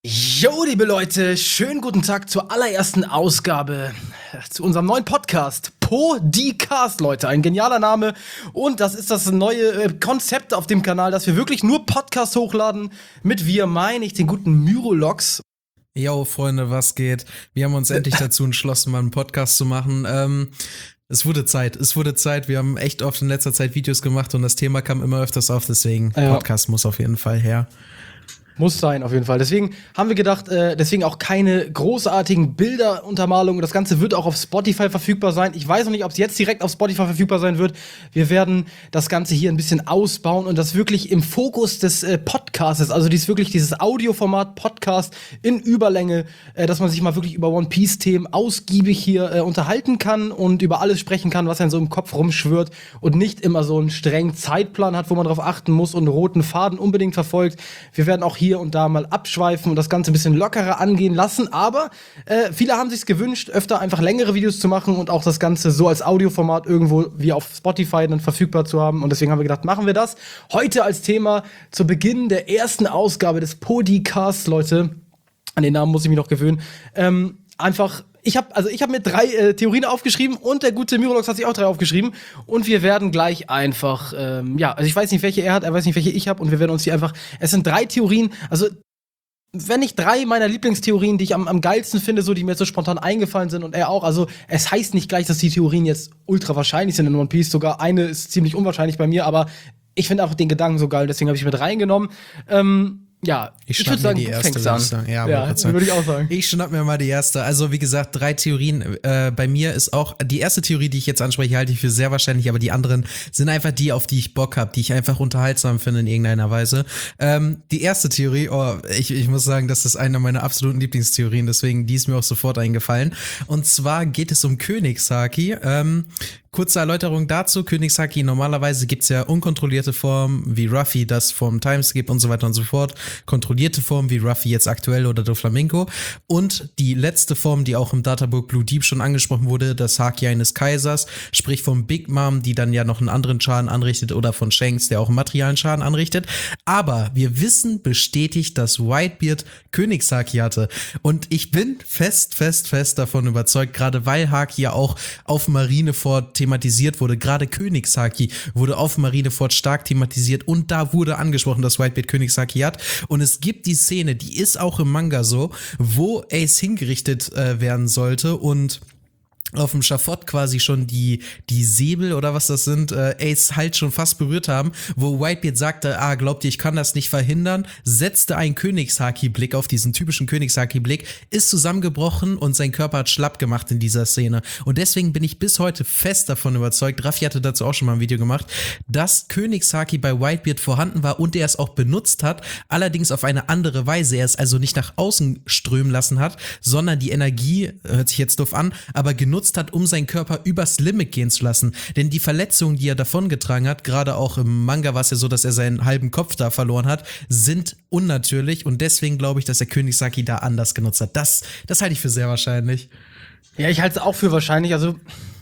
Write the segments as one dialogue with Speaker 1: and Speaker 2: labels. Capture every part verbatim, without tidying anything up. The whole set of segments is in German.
Speaker 1: Jo, liebe Leute, schönen guten Tag zur allerersten Ausgabe zu unserem neuen Podcast. Podcast, Leute, ein genialer Name. Und das ist das neue äh, Konzept auf dem Kanal, dass wir wirklich nur Podcasts hochladen. Mit wir meine ich den guten Myrolox.
Speaker 2: Jo, Freunde, was geht? Wir haben uns endlich dazu entschlossen, mal einen Podcast zu machen. Ähm, es wurde Zeit, es wurde Zeit. Wir haben echt oft in letzter Zeit Videos gemacht und das Thema kam immer öfters auf, deswegen
Speaker 1: ja.
Speaker 2: Podcast muss auf jeden Fall her.
Speaker 1: Muss sein, auf jeden Fall. Deswegen haben wir gedacht, äh, deswegen auch keine großartigen Bilderuntermalungen. Das Ganze wird auch auf Spotify verfügbar sein. Ich weiß noch nicht, ob es jetzt direkt auf Spotify verfügbar sein wird. Wir werden das Ganze hier ein bisschen ausbauen und das wirklich im Fokus des äh, Podcasts, also dies wirklich dieses Audioformat Podcast in Überlänge, äh, dass man sich mal wirklich über One Piece Themen ausgiebig hier äh, unterhalten kann und über alles sprechen kann, was einem so im Kopf rumschwirrt und nicht immer so einen strengen Zeitplan hat, wo man darauf achten muss und einen roten Faden unbedingt verfolgt. Wir werden auch hier und da mal abschweifen und das Ganze ein bisschen lockerer angehen lassen, aber äh, viele haben sich's gewünscht, öfter einfach längere Videos zu machen und auch das Ganze so als Audioformat irgendwo wie auf Spotify dann verfügbar zu haben und deswegen haben wir gedacht, machen wir das heute als Thema zu Beginn der ersten Ausgabe des Podcasts, Leute, an den Namen muss ich mich noch gewöhnen, ähm, einfach Ich habe also ich habe mir drei äh, Theorien aufgeschrieben und der gute Myrolox hat sich auch drei aufgeschrieben und wir werden gleich einfach ähm, ja, also ich weiß nicht, welche er hat, er weiß nicht, welche ich habe und wir werden uns die einfach, es sind drei Theorien, also wenn nicht drei meiner Lieblingstheorien, die ich am, am geilsten finde, so die mir jetzt so spontan eingefallen sind und er auch, also es heißt nicht gleich, dass die Theorien jetzt ultra wahrscheinlich sind in One Piece, sogar eine ist ziemlich unwahrscheinlich bei mir, aber ich finde einfach den Gedanken so geil, deswegen habe ich mit reingenommen. Ähm, Ja,
Speaker 2: ich,
Speaker 1: ich
Speaker 2: würde
Speaker 1: sagen,
Speaker 2: die erste,
Speaker 1: würde
Speaker 2: ich sagen. Ja,
Speaker 1: ja würde ich auch sagen.
Speaker 2: Ich schnapp mir mal die erste. Also wie gesagt, drei Theorien. Äh, bei mir ist auch die erste Theorie, die ich jetzt anspreche, halte ich für sehr wahrscheinlich, aber die anderen sind einfach die, auf die ich Bock habe, die ich einfach unterhaltsam finde in irgendeiner Weise. Ähm, die erste Theorie, oh, ich, ich muss sagen, das ist eine meiner absoluten Lieblingstheorien, deswegen die ist mir auch sofort eingefallen. Und zwar geht es um Königshaki. Ähm, Kurze Erläuterung dazu, Königshaki, normalerweise gibt's ja unkontrollierte Formen, wie Ruffy das vom Timeskip und so weiter und so fort, kontrollierte Formen, wie Ruffy jetzt aktuell oder Doflamingo und die letzte Form, die auch im Databook Blue Deep schon angesprochen wurde, das Haki eines Kaisers, sprich vom Big Mom, die dann ja noch einen anderen Schaden anrichtet oder von Shanks, der auch einen materialen Schaden anrichtet, aber wir wissen bestätigt, dass Whitebeard Königshaki hatte und ich bin fest, fest, fest davon überzeugt, gerade weil Haki ja auch auf Marineford thematisiert wurde, gerade Königshaki wurde auf Marineford stark thematisiert und da wurde angesprochen, dass Whitebeard Königshaki hat und es gibt die Szene, die ist auch im Manga so, wo Ace hingerichtet äh, werden sollte und auf dem Schafott quasi schon die die Säbel oder was das sind, äh, Ace halt schon fast berührt haben, wo Whitebeard sagte, ah, glaubt ihr, ich kann das nicht verhindern, setzte einen Königshaki-Blick auf diesen typischen Königshaki-Blick, ist zusammengebrochen und sein Körper hat schlapp gemacht in dieser Szene. Und deswegen bin ich bis heute fest davon überzeugt, Raffi hatte dazu auch schon mal ein Video gemacht, dass Königshaki bei Whitebeard vorhanden war und er es auch benutzt hat, allerdings auf eine andere Weise. Er es also nicht nach außen strömen lassen hat, sondern die Energie, hört sich jetzt doof an, aber genutzt hat, um seinen Körper übers Limit gehen zu lassen. Denn die Verletzungen, die er davongetragen hat, gerade auch im Manga war es ja so, dass er seinen halben Kopf da verloren hat, sind unnatürlich und deswegen glaube ich, dass der Königshaki da anders genutzt hat. Das, das halte ich für sehr wahrscheinlich.
Speaker 1: Ja, ich halte es auch für wahrscheinlich. Also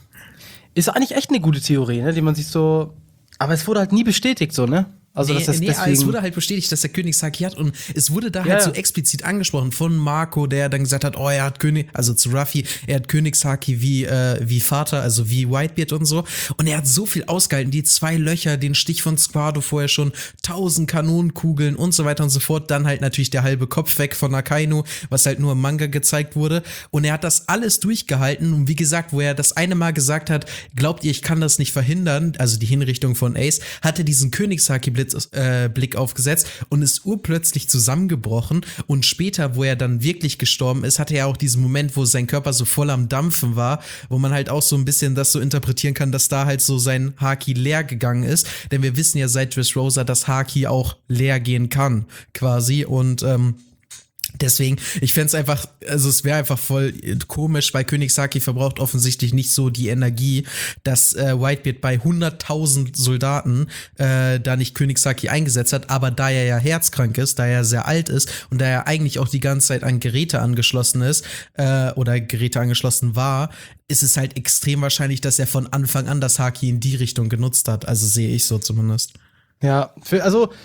Speaker 1: ist eigentlich echt eine gute Theorie, ne, die man sich so, aber es wurde halt nie bestätigt so, ne? Also,
Speaker 2: nee,
Speaker 1: dass das
Speaker 2: nee,
Speaker 1: deswegen
Speaker 2: es wurde halt bestätigt, dass der Königshaki hat und es wurde da
Speaker 1: ja,
Speaker 2: halt
Speaker 1: ja.
Speaker 2: so explizit angesprochen von Marco, der dann gesagt hat, oh, er hat König, also zu Ruffy, er hat Königshaki wie, äh, wie Vater, also wie Whitebeard und so und er hat so viel ausgehalten, die zwei Löcher, den Stich von Squado vorher schon, tausend Kanonenkugeln und so weiter und so fort, dann halt natürlich der halbe Kopf weg von Akainu, was halt nur im Manga gezeigt wurde und er hat das alles durchgehalten und wie gesagt, wo er das eine Mal gesagt hat, glaubt ihr, ich kann das nicht verhindern, also die Hinrichtung von Ace, hat er diesen Königshaki Äh, Blick aufgesetzt und ist urplötzlich zusammengebrochen und später, wo er dann wirklich gestorben ist, hatte er auch diesen Moment, wo sein Körper so voll am Dampfen war, wo man halt auch so ein bisschen das so interpretieren kann, dass da halt so sein Haki leer gegangen ist, denn wir wissen ja seit Dressrosa, dass Haki auch leer gehen kann, quasi und ähm deswegen, ich fände es einfach, also es wäre einfach voll komisch, weil Königshaki verbraucht offensichtlich nicht so die Energie, dass äh, Whitebeard bei hunderttausend Soldaten äh, da nicht Königshaki eingesetzt hat, aber da er ja herzkrank ist, da er sehr alt ist und da er eigentlich auch die ganze Zeit an Geräte angeschlossen ist äh, oder Geräte angeschlossen war, ist es halt extrem wahrscheinlich, dass er von Anfang an das Haki in die Richtung genutzt hat, also sehe ich so zumindest.
Speaker 1: Ja, für, also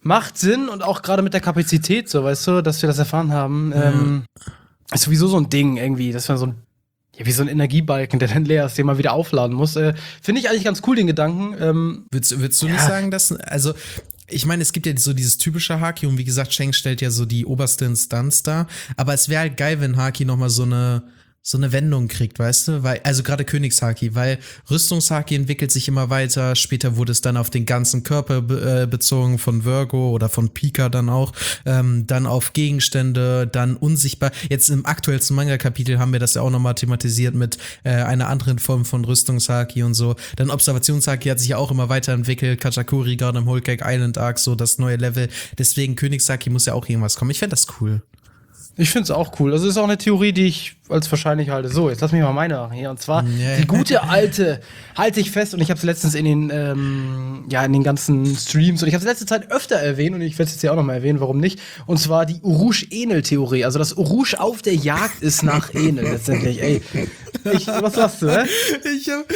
Speaker 1: Macht Sinn und auch gerade mit der Kapazität, so, weißt du, dass wir das erfahren haben. Ja. Ähm, ist sowieso so ein Ding irgendwie, dass man so ein, ja, wie so ein Energiebalken, der dann leer ist, den man wieder aufladen muss. Äh, Finde ich eigentlich ganz cool, den Gedanken. Ähm,
Speaker 2: Würdest, würdest du
Speaker 1: ja.
Speaker 2: nicht sagen, dass, also, ich meine, es gibt ja so dieses typische Haki und wie gesagt, Shanks stellt ja so die oberste Instanz dar, aber es wäre halt geil, wenn Haki nochmal so eine so eine Wendung kriegt, weißt du? Weil, also gerade Königshaki, weil Rüstungshaki entwickelt sich immer weiter, später wurde es dann auf den ganzen Körper be- äh, bezogen von Virgo oder von Pika dann auch, ähm, dann auf Gegenstände, dann unsichtbar. Jetzt im aktuellsten Manga-Kapitel haben wir das ja auch nochmal thematisiert mit äh, einer anderen Form von Rüstungshaki und so. Dann Observationshaki hat sich ja auch immer weiterentwickelt, Katakuri gerade im Whole Cake Island Arc, so das neue Level. Deswegen Königshaki muss ja auch irgendwas kommen. Ich fände das cool.
Speaker 1: Ich finde es auch cool. Also ist auch eine Theorie, die ich als wahrscheinlich halte. So, jetzt lass mich mal meine machen hier. Und zwar
Speaker 2: Nee.
Speaker 1: die gute alte, halte ich fest, und ich habe es letztens in den, ähm, ja, in den ganzen Streams, und ich habe es letzte Zeit öfter erwähnt, und ich werde es jetzt ja auch noch mal erwähnen, warum nicht. Und zwar die Urush-Enel-Theorie. Also, dass Urush auf der Jagd ist nach Enel letztendlich. Ey, ich, was sagst du, hä?
Speaker 2: Ich hab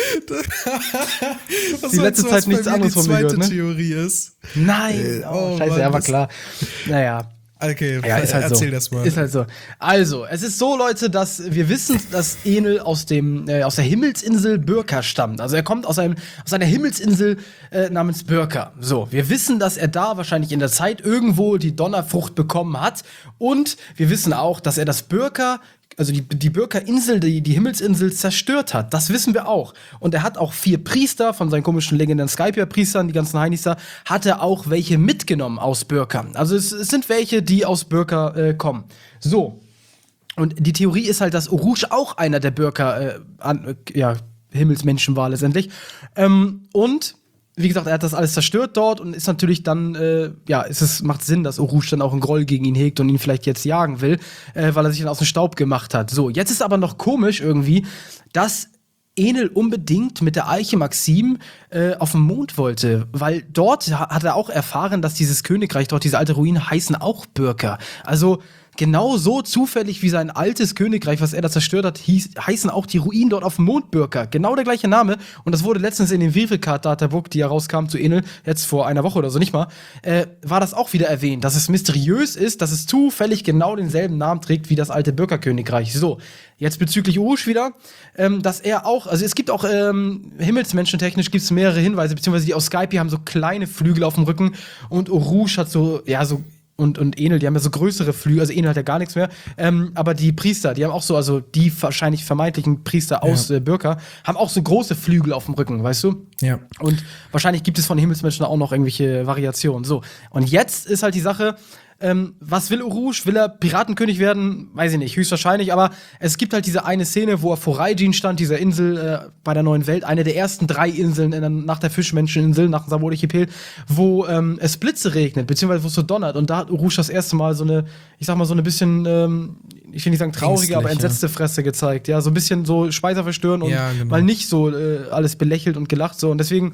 Speaker 1: Die letzte Zeit nichts anderes von mir gehört, ne?
Speaker 2: Theorie ist.
Speaker 1: Nein, oh,
Speaker 2: Oh,
Speaker 1: scheiße,
Speaker 2: Mann,
Speaker 1: ja, war
Speaker 2: das-
Speaker 1: klar. Naja.
Speaker 2: Okay,
Speaker 1: Ja, ist halt
Speaker 2: erzähl
Speaker 1: so.
Speaker 2: das mal.
Speaker 1: Ist halt so. Also, es ist so, Leute, dass wir wissen, dass Enel aus dem äh, aus der Himmelsinsel Birka stammt. Also er kommt aus einem aus einer Himmelsinsel äh, namens Birka. So, wir wissen, dass er da wahrscheinlich in der Zeit irgendwo die Donnerfrucht bekommen hat, und wir wissen auch, dass er das Birka also die, die Birka-Insel, die, die Himmelsinsel zerstört hat. Das wissen wir auch. Und er hat auch vier Priester von seinen komischen legendären Skypiea-Priestern, die ganzen Heinis da, hat er auch welche mitgenommen aus Birka. Also es, es sind welche, die aus Birka äh, kommen. So. Und die Theorie ist halt, dass Urush auch einer der Birka, äh, an, äh, ja, Himmelsmenschen war letztendlich. Ähm, und wie gesagt, er hat das alles zerstört dort und ist natürlich dann, äh, ja, es ist, macht Sinn, dass Urush dann auch einen Groll gegen ihn hegt und ihn vielleicht jetzt jagen will, äh, weil er sich dann aus dem Staub gemacht hat. So, jetzt ist aber noch komisch irgendwie, dass Enel unbedingt mit der Eiche Maxim äh, auf den Mond wollte, weil dort ha- hat er auch erfahren, dass dieses Königreich dort, diese alte Ruine, heißen auch Birka. Also genau so zufällig wie sein altes Königreich, was er da zerstört hat, hieß, heißen auch die Ruinen dort auf dem Mond Birka. Genau der gleiche Name. Und das wurde letztens in dem Vivelcard-Databook, die ja rauskam zu Enel, jetzt vor einer Woche oder so, nicht mal, äh, war das auch wieder erwähnt, dass es mysteriös ist, dass es zufällig genau denselben Namen trägt wie das alte Birka-Königreich. So, jetzt bezüglich Urush wieder, ähm, dass er auch, also es gibt auch ähm, himmelsmenschentechnisch gibt es mehrere Hinweise, beziehungsweise die aus Skypiea haben so kleine Flügel auf dem Rücken, und Urush hat so, ja, so und, und Enel, die haben ja so größere Flügel, also Enel hat ja gar nichts mehr, ähm, aber die Priester, die haben auch so, also die wahrscheinlich vermeintlichen Priester aus
Speaker 2: Ja.
Speaker 1: äh, Birka, haben auch so große Flügel auf dem Rücken, weißt du?
Speaker 2: Ja.
Speaker 1: Und wahrscheinlich gibt es von Himmelsmenschen auch noch irgendwelche Variationen. So, und jetzt ist halt die Sache, ähm, was will Urush? Will er Piratenkönig werden? Weiß ich nicht, höchstwahrscheinlich, aber es gibt halt diese eine Szene, wo er vor Raijin stand, dieser Insel äh, bei der neuen Welt, eine der ersten drei Inseln in der, nach der Fischmenscheninsel, nach dem Samur-Archipel, wo ähm, es Blitze regnet, beziehungsweise wo es so donnert. Und da hat Urush das erste Mal so eine, ich sag mal, so eine bisschen, ähm, ich will nicht sagen traurige,
Speaker 2: Ängstlich,
Speaker 1: aber entsetzte Fresse gezeigt. Ja, so ein bisschen so Speiser verstören und
Speaker 2: Ja, genau.
Speaker 1: mal nicht so äh, alles belächelt und gelacht. So. Und deswegen,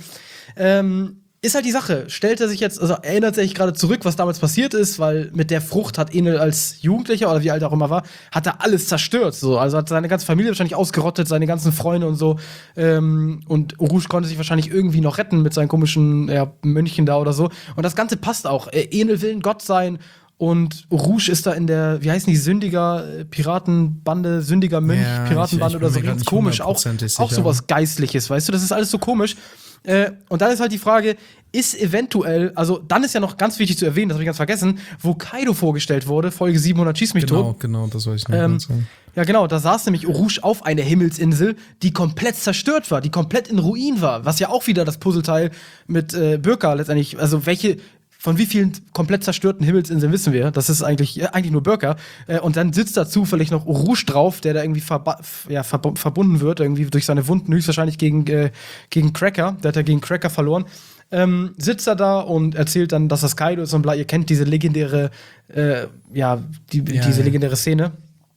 Speaker 1: ähm, ist halt die Sache, stellt er sich jetzt, also erinnert er sich gerade zurück, was damals passiert ist, weil mit der Frucht hat Enel als Jugendlicher oder wie alt er auch immer war, hat er alles zerstört, so, also hat seine ganze Familie wahrscheinlich ausgerottet, seine ganzen Freunde und so, ähm, und Urush konnte sich wahrscheinlich irgendwie noch retten mit seinen komischen, ja, Mönchen da oder so, und das Ganze passt auch, äh, Enel will ein Gott sein, und Urush ist da in der, wie heißen die, Sündiger, äh, Piratenbande, Sündiger Mönch,
Speaker 2: Ja,
Speaker 1: Piratenbande
Speaker 2: ich- ich bin
Speaker 1: oder so,
Speaker 2: mir grad
Speaker 1: ganz
Speaker 2: nicht
Speaker 1: komisch, auch,
Speaker 2: hundertprozentig
Speaker 1: auch
Speaker 2: sicher.
Speaker 1: sowas Geistliches, weißt du, das ist alles so komisch. Äh, und dann ist halt die Frage, ist eventuell, also dann ist ja noch ganz wichtig zu erwähnen, das habe ich ganz vergessen, wo Kaido vorgestellt wurde, Folge siebenhundert Schieß mich
Speaker 2: Genau,
Speaker 1: tot.
Speaker 2: genau, das wollte ich noch
Speaker 1: Ähm,
Speaker 2: mal sagen.
Speaker 1: ja, genau, da saß nämlich Urush auf einer Himmelsinsel, die komplett zerstört war, die komplett in Ruin war, was ja auch wieder das Puzzleteil mit äh, Birka letztendlich, also welche, von wie vielen komplett zerstörten Himmelsinseln wissen wir? Das ist eigentlich, äh, eigentlich nur Birka. Äh, und dann sitzt da zufällig noch Urush drauf, der da irgendwie verba- f- ja, verb verbunden wird, irgendwie durch seine Wunden, höchstwahrscheinlich gegen, äh, gegen Cracker. Der hat ja gegen Cracker verloren. Ähm, sitzt er da und erzählt dann, dass das Kaido ist und bla. Ihr kennt diese legendäre, äh, ja, die,
Speaker 2: Ja,
Speaker 1: diese
Speaker 2: ja.
Speaker 1: legendäre Szene.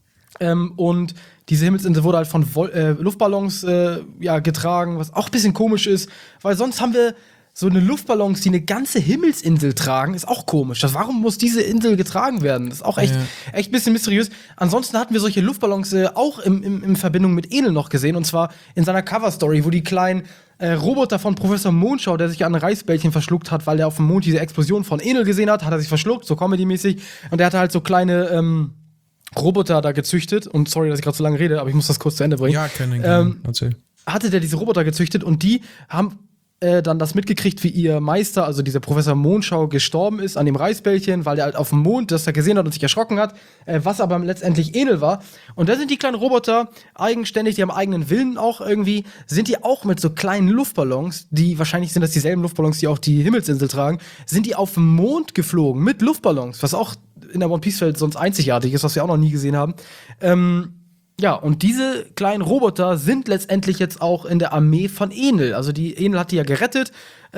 Speaker 1: Ähm, und diese Himmelsinsel wurde halt von Vol äh, Luftballons äh, ja, getragen, was auch ein bisschen komisch ist, weil sonst haben wir so eine Luftballons, die eine ganze Himmelsinsel tragen, ist auch komisch. Das, warum muss diese Insel getragen werden? Das ist auch echt, ja. echt ein bisschen mysteriös. Ansonsten hatten wir solche Luftballons äh, auch im, im, in Verbindung mit Enel noch gesehen. Und zwar in seiner Cover-Story, wo die kleinen äh, Roboter von Professor Mondschau, der sich an ein Reisbällchen verschluckt hat, weil er auf dem Mond diese Explosion von Enel gesehen hat, hat er sich verschluckt, so Comedy-mäßig. Und er hatte halt so kleine ähm, Roboter da gezüchtet. Und sorry, dass ich gerade so lange rede, aber ich muss das kurz zu Ende bringen.
Speaker 2: Ja, können,
Speaker 1: können. Ähm, hatte der diese Roboter gezüchtet und die haben Äh, dann das mitgekriegt, wie ihr Meister, also dieser Professor Mondschau, gestorben ist an dem Reisbällchen, weil der halt auf dem Mond das er gesehen hat und sich erschrocken hat, äh, was aber letztendlich Enel war. Und da sind die kleinen Roboter eigenständig, die haben eigenen Willen auch irgendwie, sind die auch mit so kleinen Luftballons, die wahrscheinlich sind das dieselben Luftballons, die auch die Himmelsinsel tragen, sind die auf dem Mond geflogen mit Luftballons, was auch in der One Piece Welt sonst einzigartig ist, was wir auch noch nie gesehen haben. Ähm, Ja, und diese kleinen Roboter sind letztendlich jetzt auch in der Armee von Enel. Also die Enel hat die ja gerettet.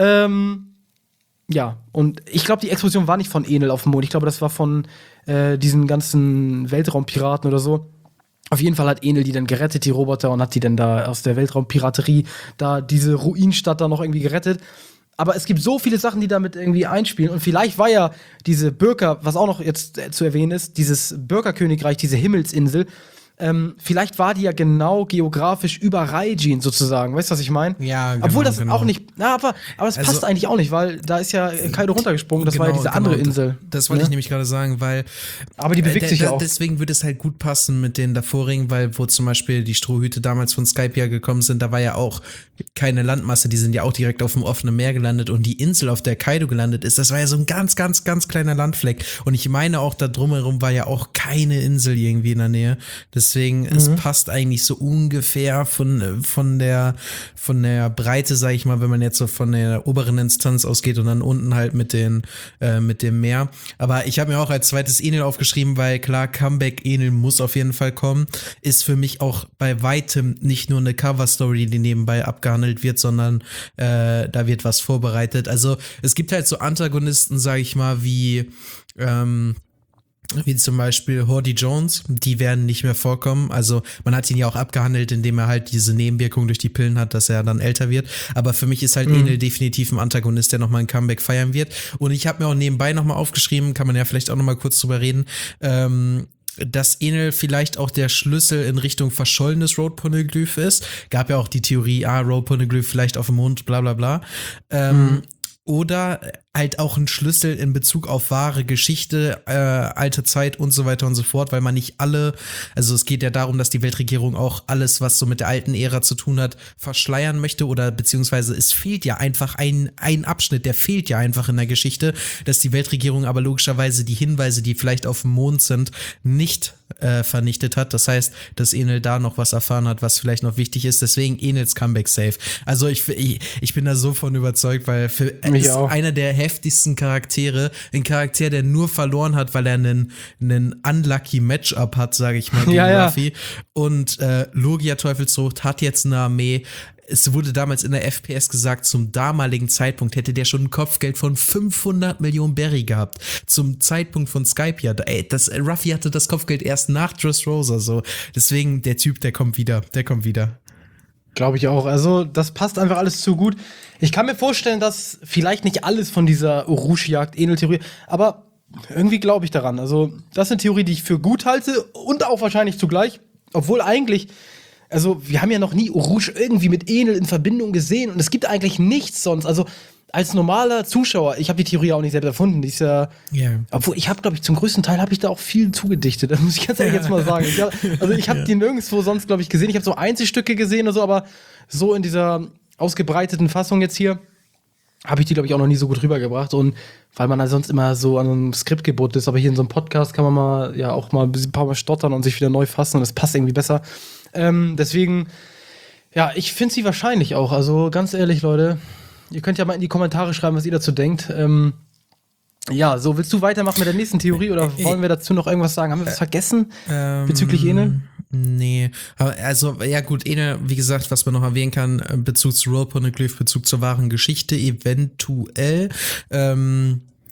Speaker 1: Ähm, ja, und ich glaube, die Explosion war nicht von Enel auf dem Mond. Ich glaube, das war von äh, diesen ganzen Weltraumpiraten oder so. Auf jeden Fall hat Enel die dann gerettet, die Roboter, und hat die dann da aus der Weltraumpiraterie da diese Ruinenstadt da noch irgendwie gerettet. Aber es gibt so viele Sachen, die damit irgendwie einspielen. Und vielleicht war ja diese Bürger, was auch noch jetzt äh, zu erwähnen ist, dieses Bürgerkönigreich, diese Himmelsinsel, Ähm, vielleicht war die ja genau geografisch über Raijin sozusagen. Weißt du, was ich meine?
Speaker 2: Ja, genau.
Speaker 1: Obwohl das
Speaker 2: genau.
Speaker 1: auch nicht, na, aber, aber es
Speaker 2: Also,
Speaker 1: passt eigentlich auch nicht, weil da ist ja Kaido runtergesprungen, das
Speaker 2: genau,
Speaker 1: war ja diese andere
Speaker 2: genau,
Speaker 1: Insel.
Speaker 2: Das, das wollte
Speaker 1: ne?
Speaker 2: ich nämlich gerade sagen, weil
Speaker 1: aber die bewegt
Speaker 2: äh,
Speaker 1: sich ja auch.
Speaker 2: Deswegen würde es halt gut passen mit den davorigen, weil wo zum Beispiel die Strohhüte damals von Skype ja gekommen sind, da war ja auch keine Landmasse, die sind ja auch direkt auf dem offenen Meer gelandet, und die Insel, auf der Kaido gelandet ist, das war ja so ein ganz, ganz, ganz kleiner Landfleck, und ich meine auch, da drumherum war ja auch keine Insel irgendwie in der Nähe, deswegen, mhm. es passt eigentlich so ungefähr von, von der, von der Breite, sag ich mal, wenn man jetzt so von der oberen Instanz ausgeht und dann unten halt mit den, äh, mit dem Meer. Aber ich habe mir auch als zweites Enel aufgeschrieben, weil klar, Comeback Enel muss auf jeden Fall kommen. Ist für mich auch bei weitem nicht nur eine Cover-Story, die nebenbei abgehandelt wird, sondern äh, da wird was vorbereitet. Also es gibt halt so Antagonisten, sag ich mal, wie ähm, wie zum Beispiel Hordy Jones, die werden nicht mehr vorkommen. Also man hat ihn ja auch abgehandelt, indem er halt diese Nebenwirkung durch die Pillen hat, dass er dann älter wird. Aber für mich ist halt mhm. Enel definitiv ein Antagonist, der nochmal ein Comeback feiern wird. Und ich habe mir auch nebenbei nochmal aufgeschrieben, kann man ja vielleicht auch nochmal kurz drüber reden, ähm, dass Enel vielleicht auch der Schlüssel in Richtung verschollenes Road Poneglyph ist. Gab ja auch die Theorie, ah, Road Poneglyph vielleicht auf dem Mond, bla bla bla. Ähm, mhm. Oder halt auch ein Schlüssel in Bezug auf wahre Geschichte, äh, alte Zeit und so weiter und so fort, weil man nicht alle, also es geht ja darum, dass die Weltregierung auch alles, was so mit der alten Ära zu tun hat, verschleiern möchte, oder beziehungsweise es fehlt ja einfach ein, ein Abschnitt, der fehlt ja einfach in der Geschichte, dass die Weltregierung aber logischerweise die Hinweise, die vielleicht auf dem Mond sind, nicht äh, vernichtet hat. Das heißt, dass Enel da noch was erfahren hat, was vielleicht noch wichtig ist. Deswegen Enels Comeback safe. Also ich, ich, ich bin da so von überzeugt, weil für, er ist auch einer der heftigsten Charaktere, ein Charakter, der nur verloren hat, weil er einen, einen unlucky Matchup hat, sage ich mal, gegen
Speaker 1: ja,
Speaker 2: Ruffy.
Speaker 1: Ja.
Speaker 2: Und äh, Logia Teufelsfrucht hat jetzt eine Armee. Es wurde damals in der F P S gesagt, zum damaligen Zeitpunkt hätte der schon ein Kopfgeld von fünfhundert Millionen Berry gehabt. Zum Zeitpunkt von Skype, ja. Ey, das, Ruffy hatte das Kopfgeld erst nach Dressrosa, so. Deswegen, der Typ, der kommt wieder, der kommt wieder.
Speaker 1: Glaube ich auch. Also, das passt einfach alles zu gut. Ich kann mir vorstellen, dass vielleicht nicht alles von dieser Orochi-Jagd Enel-Theorie, aber irgendwie glaube ich daran. Also, das ist eine Theorie, die ich für gut halte und auch wahrscheinlich zugleich. Obwohl eigentlich, also, wir haben ja noch nie Orochi irgendwie mit Enel in Verbindung gesehen, und es gibt eigentlich nichts sonst. Also, als normaler Zuschauer, ich habe die Theorie auch nicht selbst erfunden, die ist ja, yeah. obwohl ich habe, glaube ich, zum größten Teil habe ich da auch viel zugedichtet, das muss ich ganz ehrlich jetzt mal sagen. Ich hab, also ich habe ja. die nirgendwo sonst, glaube ich, gesehen. Ich habe so Einzelstücke gesehen oder so, aber so in dieser ausgebreiteten Fassung jetzt hier habe ich die, glaube ich, auch noch nie so gut rübergebracht, und weil man da sonst immer so an einem Skript gebunden ist, aber hier in so einem Podcast kann man mal ja auch mal ein paar Mal stottern und sich wieder neu fassen, und das passt irgendwie besser. Ähm, deswegen, ja, ich finde sie wahrscheinlich auch, also ganz ehrlich, Leute, ihr könnt ja mal in die Kommentare schreiben, was ihr dazu denkt. Ähm, ja, so, willst du weitermachen mit der nächsten Theorie, oder wollen wir dazu noch irgendwas sagen? Haben wir was vergessen ähm, bezüglich Enel?
Speaker 2: Nee, also ja gut, Enel, wie gesagt, was man noch erwähnen kann, Bezug zu Road Poneglyph, Bezug zur wahren Geschichte, eventuell. Ähm,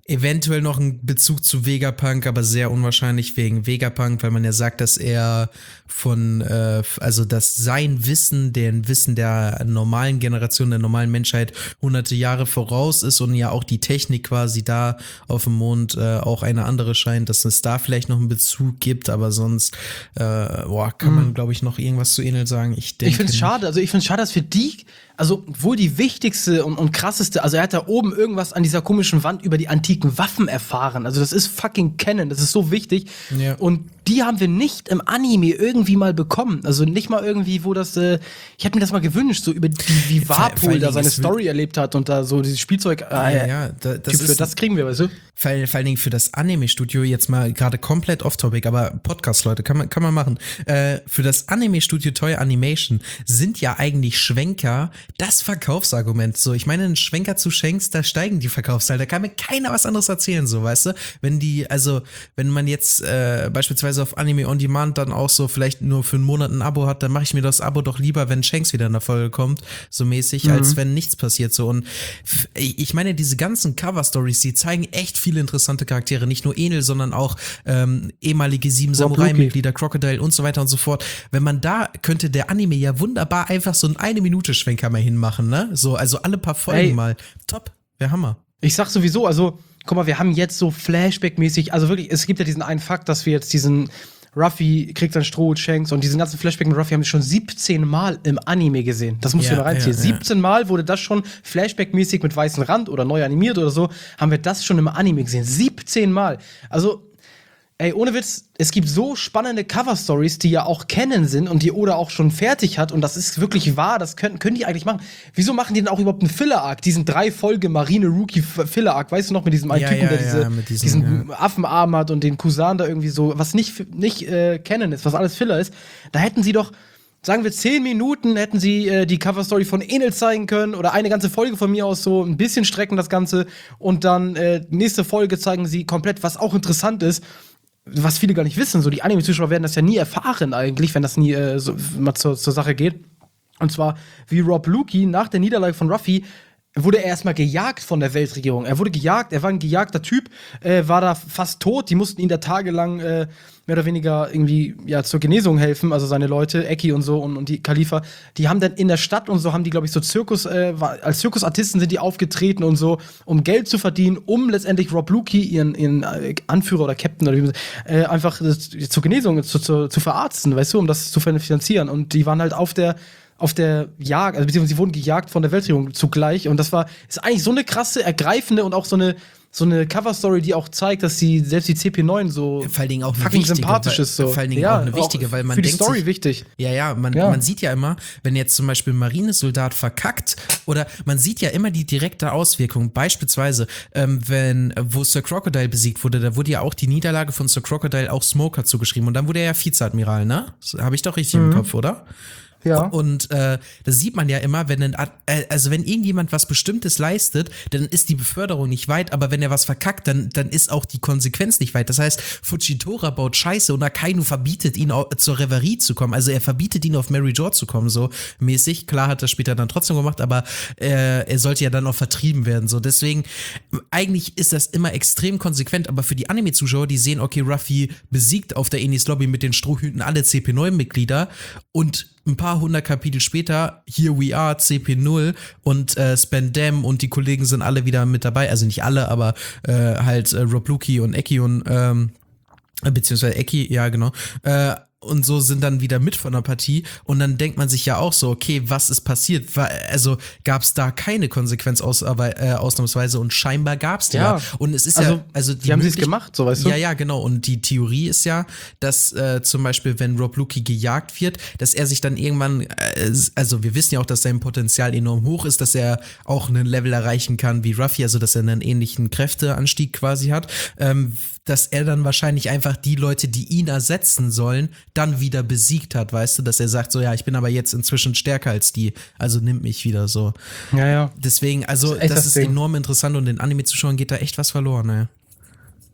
Speaker 2: Eventuell noch ein Bezug zu Vegapunk, aber sehr unwahrscheinlich wegen Vegapunk, weil man ja sagt, dass er von, äh, also dass sein Wissen, den Wissen der normalen Generation, der normalen Menschheit hunderte Jahre voraus ist und ja auch die Technik quasi da auf dem Mond äh, auch eine andere scheint, dass es da vielleicht noch einen Bezug gibt, aber sonst, äh, boah, kann man, glaube ich, noch irgendwas zu Enel sagen. Ich denke.
Speaker 1: Ich finde es schade, also ich finde es schade, dass für die, also wohl die wichtigste und, und krasseste, also er hat da oben irgendwas an dieser komischen Wand über die antiken Waffen erfahren. Also das ist fucking Canon, das ist so wichtig.
Speaker 2: Ja.
Speaker 1: Und die haben wir nicht im Anime irgendwie mal bekommen. Also nicht mal irgendwie, wo das, äh, ich hätte mir das mal gewünscht, so über die, wie Warpol da seine Story erlebt hat und da so dieses Spielzeug. Äh,
Speaker 2: ja, ja, da, das,
Speaker 1: typ,
Speaker 2: ist,
Speaker 1: das kriegen wir, weißt du?
Speaker 2: Vor, vor allen Dingen für das Anime-Studio, jetzt mal gerade komplett off-topic, aber Podcast, Leute, kann man, kann man machen. Äh, für das Anime-Studio Toy Animation sind ja eigentlich Schwenker das Verkaufsargument. So, ich meine, einen Schwenker zu Shanks, da steigen die Verkaufszahlen. Da kann mir keiner was anderes erzählen, so, weißt du? Wenn die, also, wenn man jetzt äh, beispielsweise auf Anime On Demand dann auch so vielleicht nur für einen Monat ein Abo hat, dann mache ich mir das Abo doch lieber, wenn Shanks wieder in der Folge kommt, so mäßig, mhm. als wenn nichts passiert, so. Und f- ich meine, diese ganzen Cover-Stories, die zeigen echt viele interessante Charaktere, nicht nur Enel, sondern auch ähm, ehemalige sieben Samurai-Mitglieder, Crocodile und so weiter und so fort. Wenn man da, könnte der Anime ja wunderbar einfach so einen Eine-Minute-Schwenker mal hinmachen, ne? So, also alle paar Folgen
Speaker 1: Ey.
Speaker 2: mal. Top, wär Hammer.
Speaker 1: Ich sag sowieso, also, guck mal, wir haben jetzt so Flashback-mäßig, also wirklich, es gibt ja diesen einen Fakt, dass wir jetzt diesen Ruffy kriegt dann Stroh, Shanks und diesen ganzen Flashback mit Ruffy haben wir schon siebzehn Mal im Anime gesehen. Das musst
Speaker 2: Ja,
Speaker 1: du mal reinziehen.
Speaker 2: ja, ja.
Speaker 1: siebzehn Mal wurde das schon Flashback-mäßig mit weißem Rand oder neu animiert oder so, haben wir das schon im Anime gesehen. siebzehn Mal. Also, ey, ohne Witz, es gibt so spannende Cover-Stories, die ja auch kennen sind und die Oda auch schon fertig hat und das ist wirklich wahr, das können, können die eigentlich machen. Wieso machen die denn auch überhaupt einen Filler-Arc, diesen drei Folge Marine-Rookie-Filler-Arc, weißt du noch, mit diesem einen
Speaker 2: Ja,
Speaker 1: Typen,
Speaker 2: ja,
Speaker 1: der diese,
Speaker 2: ja, mit diesem,
Speaker 1: diesen Affenarm hat und den Kusan da irgendwie so, was nicht, nicht äh, kennen ist, was alles Filler ist, da hätten sie doch, sagen wir, zehn Minuten hätten sie äh, die Cover-Story von Enel zeigen können oder eine ganze Folge von mir aus so ein bisschen strecken das Ganze und dann äh, nächste Folge zeigen sie komplett, was auch interessant ist, was viele gar nicht wissen, so die Anime-Zuschauer werden das ja nie erfahren eigentlich, wenn das nie äh, so, mal zur, zur Sache geht. Und zwar, wie Rob Luki nach der Niederlage von Ruffy wurde er erstmal gejagt von der Weltregierung. Er wurde gejagt, er war ein gejagter Typ, äh, war da fast tot. Die mussten ihn da tagelang äh, mehr oder weniger irgendwie ja zur Genesung helfen. Also seine Leute, Eki und so und, und die Khalifa, die haben dann in der Stadt und so haben die, glaube ich, so Zirkus, äh, war, als Zirkusartisten sind die aufgetreten und so, um Geld zu verdienen, um letztendlich Rob Luki, ihren, ihren äh, Anführer oder Captain oder wie man äh, einfach äh, zur Genesung zu, zu, zu verarzten, weißt du, um das zu finanzieren. Und die waren halt auf der auf der Jagd, also beziehungsweise sie wurden gejagt von der Weltregierung zugleich und das war, ist eigentlich so eine krasse, ergreifende und auch so eine so eine Cover-Story, die auch zeigt, dass die, selbst die C P neun so
Speaker 2: vor allen Dingen auch eine
Speaker 1: fucking
Speaker 2: wichtige,
Speaker 1: sympathisch
Speaker 2: weil,
Speaker 1: ist. So.
Speaker 2: Vor allen Dingen
Speaker 1: ja,
Speaker 2: auch eine wichtige,
Speaker 1: auch
Speaker 2: weil man
Speaker 1: für die
Speaker 2: denkt
Speaker 1: Story
Speaker 2: sich,
Speaker 1: wichtig.
Speaker 2: Ja, ja, man,
Speaker 1: Ja.
Speaker 2: man sieht ja immer, wenn jetzt zum Beispiel ein Marinesoldat verkackt oder man sieht ja immer die direkte Auswirkung. Beispielsweise, ähm, wenn, wo Sir Crocodile besiegt wurde, da wurde ja auch die Niederlage von Sir Crocodile auch Smoker zugeschrieben und dann wurde er ja Vizeadmiral, ne? Habe ich doch richtig
Speaker 1: Mhm.
Speaker 2: im Kopf, oder?
Speaker 1: Ja.
Speaker 2: Und äh, das sieht man ja immer, wenn ein, äh, also wenn irgendjemand was Bestimmtes leistet, dann ist die Beförderung nicht weit, aber wenn er was verkackt, dann, dann ist auch die Konsequenz nicht weit. Das heißt, Fujitora baut Scheiße und Akainu verbietet ihn auch, zur Reverie zu kommen. Also er verbietet ihn auf Mary Jor zu kommen, so mäßig. Klar hat er später dann trotzdem gemacht, aber äh, er sollte ja dann auch vertrieben werden. So deswegen, eigentlich ist das immer extrem konsequent, aber für die Anime-Zuschauer, die sehen, okay, Ruffy besiegt auf der Enis Lobby mit den Strohhüten alle C P neun Mitglieder und ein paar hundert Kapitel später, here we are, C P null und äh, Spandam und die Kollegen sind alle wieder mit dabei, also nicht alle, aber äh, halt äh, Rob Luki und Eki und ähm, beziehungsweise Eki, ja genau, äh, und so sind dann wieder mit von der Partie und dann denkt man sich ja auch so, okay, was ist passiert? War, also gab es da keine Konsequenz aus, aber, äh, ausnahmsweise und scheinbar gab es die ja.
Speaker 1: Ja.
Speaker 2: Und es ist
Speaker 1: Also,
Speaker 2: ja, also die,
Speaker 1: die haben sie es
Speaker 2: möglich-
Speaker 1: gemacht, so weißt du?
Speaker 2: Ja, ja, genau. Und die Theorie ist ja, dass äh, zum Beispiel, wenn Rob Luki gejagt wird, dass er sich dann irgendwann, äh, also wir wissen ja auch, dass sein Potenzial enorm hoch ist, dass er auch einen Level erreichen kann wie Ruffy, also dass er einen ähnlichen Kräfteanstieg quasi hat, ähm, dass er dann wahrscheinlich einfach die Leute, die ihn ersetzen sollen, dann wieder besiegt hat, weißt du, dass er sagt so, ja, ich bin aber jetzt inzwischen stärker als die, also nimmt mich wieder so.
Speaker 1: Ja, ja.
Speaker 2: Deswegen, also
Speaker 1: Das ist echt
Speaker 2: das
Speaker 1: das
Speaker 2: ist
Speaker 1: Ding.
Speaker 2: enorm interessant und den Anime-Zuschauern geht da echt was verloren, ne?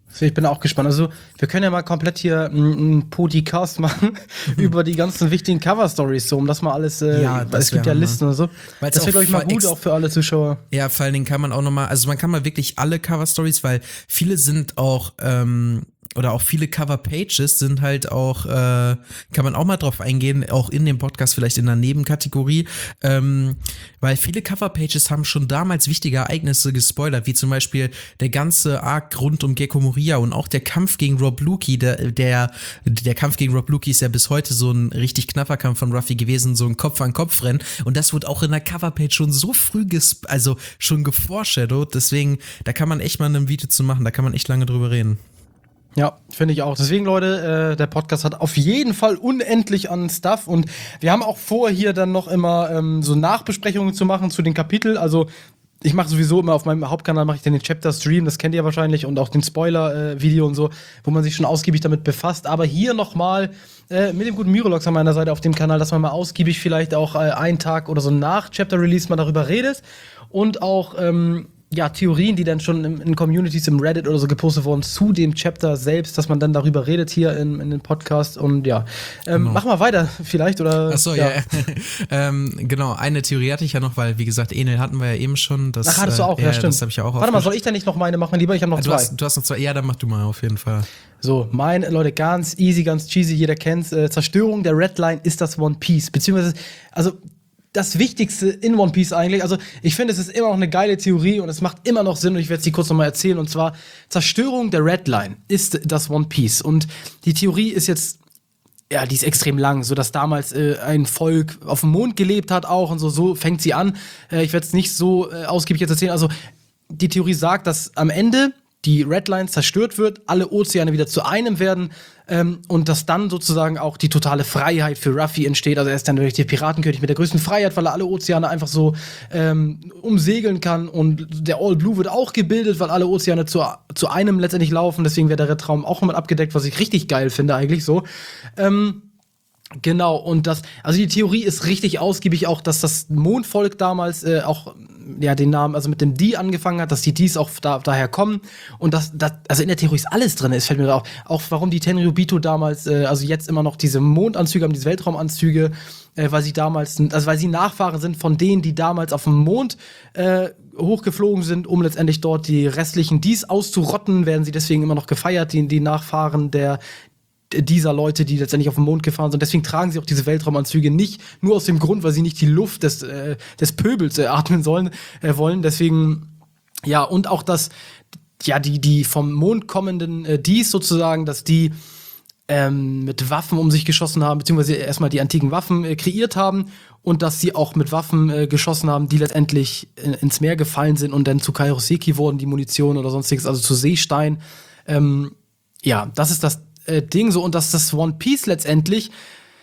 Speaker 1: Ich bin auch gespannt. Also, wir können ja mal komplett hier einen Podcast machen über die ganzen wichtigen Cover-Stories, so, um das mal alles, äh,
Speaker 2: Ja, das
Speaker 1: es gibt
Speaker 2: wär
Speaker 1: ja
Speaker 2: Hammer.
Speaker 1: Listen und so.
Speaker 2: Weil's
Speaker 1: Das wäre, glaube ich, mal
Speaker 2: auch
Speaker 1: gut,
Speaker 2: ex-
Speaker 1: auch für alle Zuschauer.
Speaker 2: Ja, vor allen Dingen kann man auch nochmal, also man kann mal wirklich alle Cover-Stories, weil viele sind auch, ähm, oder auch viele Cover-Pages sind halt auch, äh, kann man auch mal drauf eingehen, auch in dem Podcast vielleicht in einer Nebenkategorie, ähm, weil viele Cover-Pages haben schon damals wichtige Ereignisse gespoilert, wie zum Beispiel der ganze Arc rund um Gecko Moria und auch der Kampf gegen Rob Lukey, der, der, der Kampf gegen Rob Lukey ist ja bis heute so ein richtig knapper Kampf von Ruffy gewesen, so ein Kopf-an-Kopf-Rennen, und das wurde auch in der Cover-Page schon so früh, ges also schon geforeshadowed, deswegen, da kann man echt mal ein Video zu machen, da kann man echt lange drüber reden.
Speaker 1: Ja, finde ich auch. Deswegen, Leute, äh, der Podcast hat auf jeden Fall unendlich an Stuff und wir haben auch vor, hier dann noch immer ähm, so Nachbesprechungen zu machen zu den Kapiteln. Also ich mache sowieso immer auf meinem Hauptkanal mache ich den Chapter-Stream, das kennt ihr wahrscheinlich, und auch den Spoiler-Video und so, wo man sich schon ausgiebig damit befasst. Aber hier nochmal äh, mit dem guten Myrolox an meiner Seite auf dem Kanal, dass man mal ausgiebig vielleicht auch äh, einen Tag oder so nach Chapter-Release mal darüber redet und auch ähm, ja, Theorien, die dann schon in, in Communities im Reddit oder so gepostet wurden zu dem Chapter selbst, dass man dann darüber redet hier in, in den Podcast und ja. Ähm,
Speaker 2: Genau.
Speaker 1: Mach mal weiter vielleicht oder.
Speaker 2: Ach so, ja. ja. ähm, genau, eine Theorie hatte ich ja noch, weil, wie gesagt, Enel hatten wir ja eben schon. Das,
Speaker 1: Ach, hattest du auch,
Speaker 2: äh,
Speaker 1: ja, stimmt.
Speaker 2: Das habe ich ja auch
Speaker 1: Warte mal, soll ich da nicht noch meine machen, lieber? Ich habe noch
Speaker 2: du
Speaker 1: zwei.
Speaker 2: hast, du hast noch zwei, ja, dann mach du mal auf jeden Fall.
Speaker 1: So, mein, Leute, ganz easy, ganz cheesy, jeder kennt's. Äh, Zerstörung der Redline ist das One Piece. Beziehungsweise, also das Wichtigste in One Piece eigentlich. Also ich finde, es ist immer noch eine geile Theorie und es macht immer noch Sinn und ich werde es dir kurz nochmal erzählen. Und zwar, Zerstörung der Redline ist das One Piece. Und die Theorie ist jetzt, ja, die ist extrem lang, so dass damals äh, ein Volk auf dem Mond gelebt hat auch und so, so fängt sie an. Äh, ich werde es nicht so äh, ausgiebig jetzt erzählen. Also die Theorie sagt, dass am Ende die Redline zerstört wird, alle Ozeane wieder zu einem werden ähm, und dass dann sozusagen auch die totale Freiheit für Ruffy entsteht. Also er ist dann wirklich der Piratenkönig mit der größten Freiheit, weil er alle Ozeane einfach so ähm, umsegeln kann und der All Blue wird auch gebildet, weil alle Ozeane zu, zu einem letztendlich laufen. Deswegen wäre der Redraum auch mal abgedeckt, was ich richtig geil finde eigentlich so. Ähm, Genau, und das, also die Theorie ist richtig ausgiebig auch, dass das Mondvolk damals äh, auch, ja, den Namen, also mit dem D angefangen hat, dass die Ds auch da, daher kommen und das, das, also in der Theorie ist alles drin, es fällt mir da auf, auch warum die Tenryubito damals, äh, also jetzt immer noch diese Mondanzüge haben, diese Weltraumanzüge, äh, weil sie damals, also weil sie Nachfahren sind von denen, die damals auf dem Mond äh, hochgeflogen sind, um letztendlich dort die restlichen Ds auszurotten, werden sie deswegen immer noch gefeiert, die, die Nachfahren der dieser Leute, die letztendlich auf den Mond gefahren sind. Deswegen tragen sie auch diese Weltraumanzüge nicht nur aus dem Grund, weil sie nicht die Luft des, äh, des Pöbels äh, atmen sollen, äh, wollen. Deswegen, ja, und auch das, ja, die, die vom Mond kommenden äh, Dies sozusagen, dass die ähm, mit Waffen um sich geschossen haben, beziehungsweise erstmal die antiken Waffen äh, kreiert haben und dass sie auch mit Waffen äh, geschossen haben, die letztendlich in, ins Meer gefallen sind und dann zu Kairoseki wurden, die Munition oder sonstiges, also zu Seestein. Ähm, ja, das ist das Ding so, und dass das One Piece letztendlich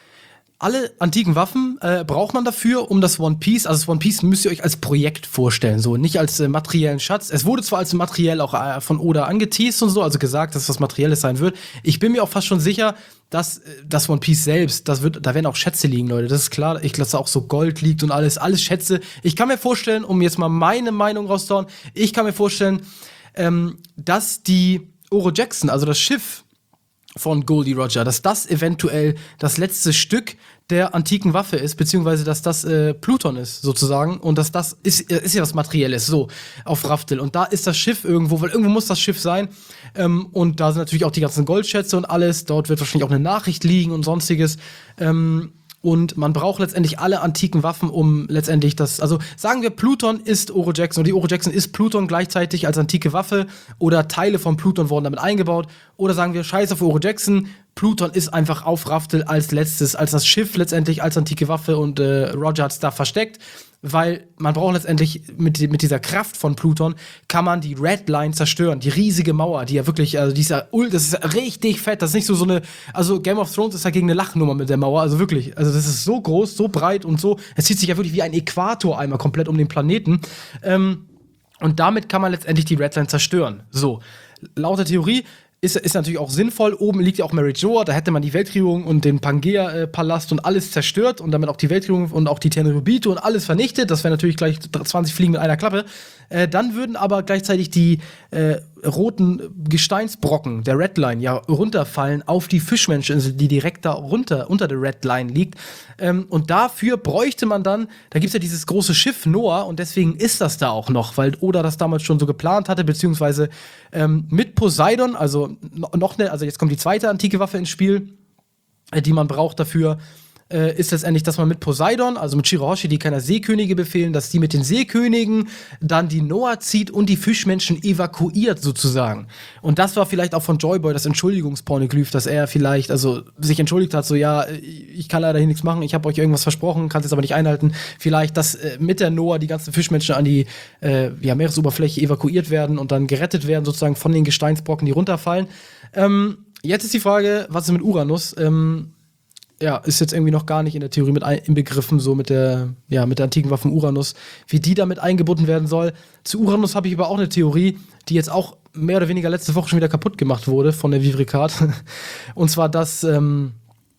Speaker 1: alle antiken Waffen äh, braucht man dafür, um das One Piece, also das One Piece müsst ihr euch als Projekt vorstellen, so nicht als äh, materiellen Schatz. Es wurde zwar als materiell auch äh, von Oda angeteased und so, also gesagt, dass was Materielles sein wird. Ich bin mir auch fast schon sicher, dass äh, das One Piece selbst, das wird, da werden auch Schätze liegen, Leute. Das ist klar. Ich glaube, da auch so Gold liegt und alles, alles Schätze. Ich kann mir vorstellen, um jetzt mal meine Meinung rauszuhauen, ich kann mir vorstellen, ähm, dass die Oro Jackson, also das Schiff von Goldie Roger, dass das eventuell das letzte Stück der antiken Waffe ist, beziehungsweise dass das äh, Pluton ist, sozusagen, und dass das ist, ist ja was Materielles, so, auf Raftel. Und da ist das Schiff irgendwo, weil irgendwo muss das Schiff sein. Ähm, und da sind natürlich auch die ganzen Goldschätze und alles. Dort wird wahrscheinlich auch eine Nachricht liegen und sonstiges. Ähm, Und man braucht letztendlich alle antiken Waffen, um letztendlich das, also sagen wir, Pluton ist Oro Jackson, oder die Oro Jackson ist Pluton gleichzeitig als antike Waffe, oder Teile von Pluton wurden damit eingebaut, oder sagen wir, scheiß auf Oro Jackson, Pluton ist einfach auf Raftel als letztes, als das Schiff letztendlich, als antike Waffe, und äh, Roger hat's da versteckt, weil man braucht letztendlich mit, mit dieser Kraft von Pluton kann man die Red Line zerstören, die riesige Mauer, die ja wirklich, also die ist ja, das ist ja richtig fett, das ist nicht so so eine, also Game of Thrones ist dagegen eine Lachnummer mit der Mauer, also wirklich, also das ist so groß, so breit und so, es zieht sich ja wirklich wie ein Äquator einmal komplett um den Planeten, ähm, und damit kann man letztendlich die Red Line zerstören. So, laut der Theorie Ist, ist natürlich auch sinnvoll. Oben liegt ja auch Mary Joa, da hätte man die Weltregierung und den Pangea-Palast und alles zerstört und damit auch die Weltregierung und auch die Tenryubito und alles vernichtet. Das wäre natürlich gleich zwanzig Fliegen mit einer Klappe. Äh, dann würden aber gleichzeitig die äh, roten Gesteinsbrocken der Redline ja runterfallen auf die Fischmenscheninsel, die direkt da runter unter der Redline liegt. Ähm, und dafür bräuchte man dann, da gibt's ja dieses große Schiff Noah und deswegen ist das da auch noch, weil Oda das damals schon so geplant hatte, beziehungsweise ähm, mit Poseidon, also noch eine, also jetzt kommt die zweite antike Waffe ins Spiel, äh, die man braucht dafür. Äh, ist letztendlich, dass man mit Poseidon, also mit Shirahoshi, die keiner Seekönige befehlen, dass die mit den Seekönigen dann die Noah zieht und die Fischmenschen evakuiert sozusagen. Und das war vielleicht auch von Joyboy das Entschuldigungspornoglyph, dass er vielleicht also sich entschuldigt hat, so ja, ich kann leider hier nichts machen, ich habe euch irgendwas versprochen, kann es jetzt aber nicht einhalten. Vielleicht, dass äh, mit der Noah die ganzen Fischmenschen an die äh, ja, Meeresoberfläche evakuiert werden und dann gerettet werden sozusagen von den Gesteinsbrocken, die runterfallen. Ähm, jetzt ist die Frage, was ist mit Uranus? Ähm, Ja, ist jetzt irgendwie noch gar nicht in der Theorie mit inbegriffen, so mit der, ja, mit der antiken Waffe Uranus, wie die damit eingebunden werden soll. Zu Uranus habe ich aber auch eine Theorie, die jetzt auch mehr oder weniger letzte Woche schon wieder kaputt gemacht wurde von der Vivricat. Und zwar, dass, ähm,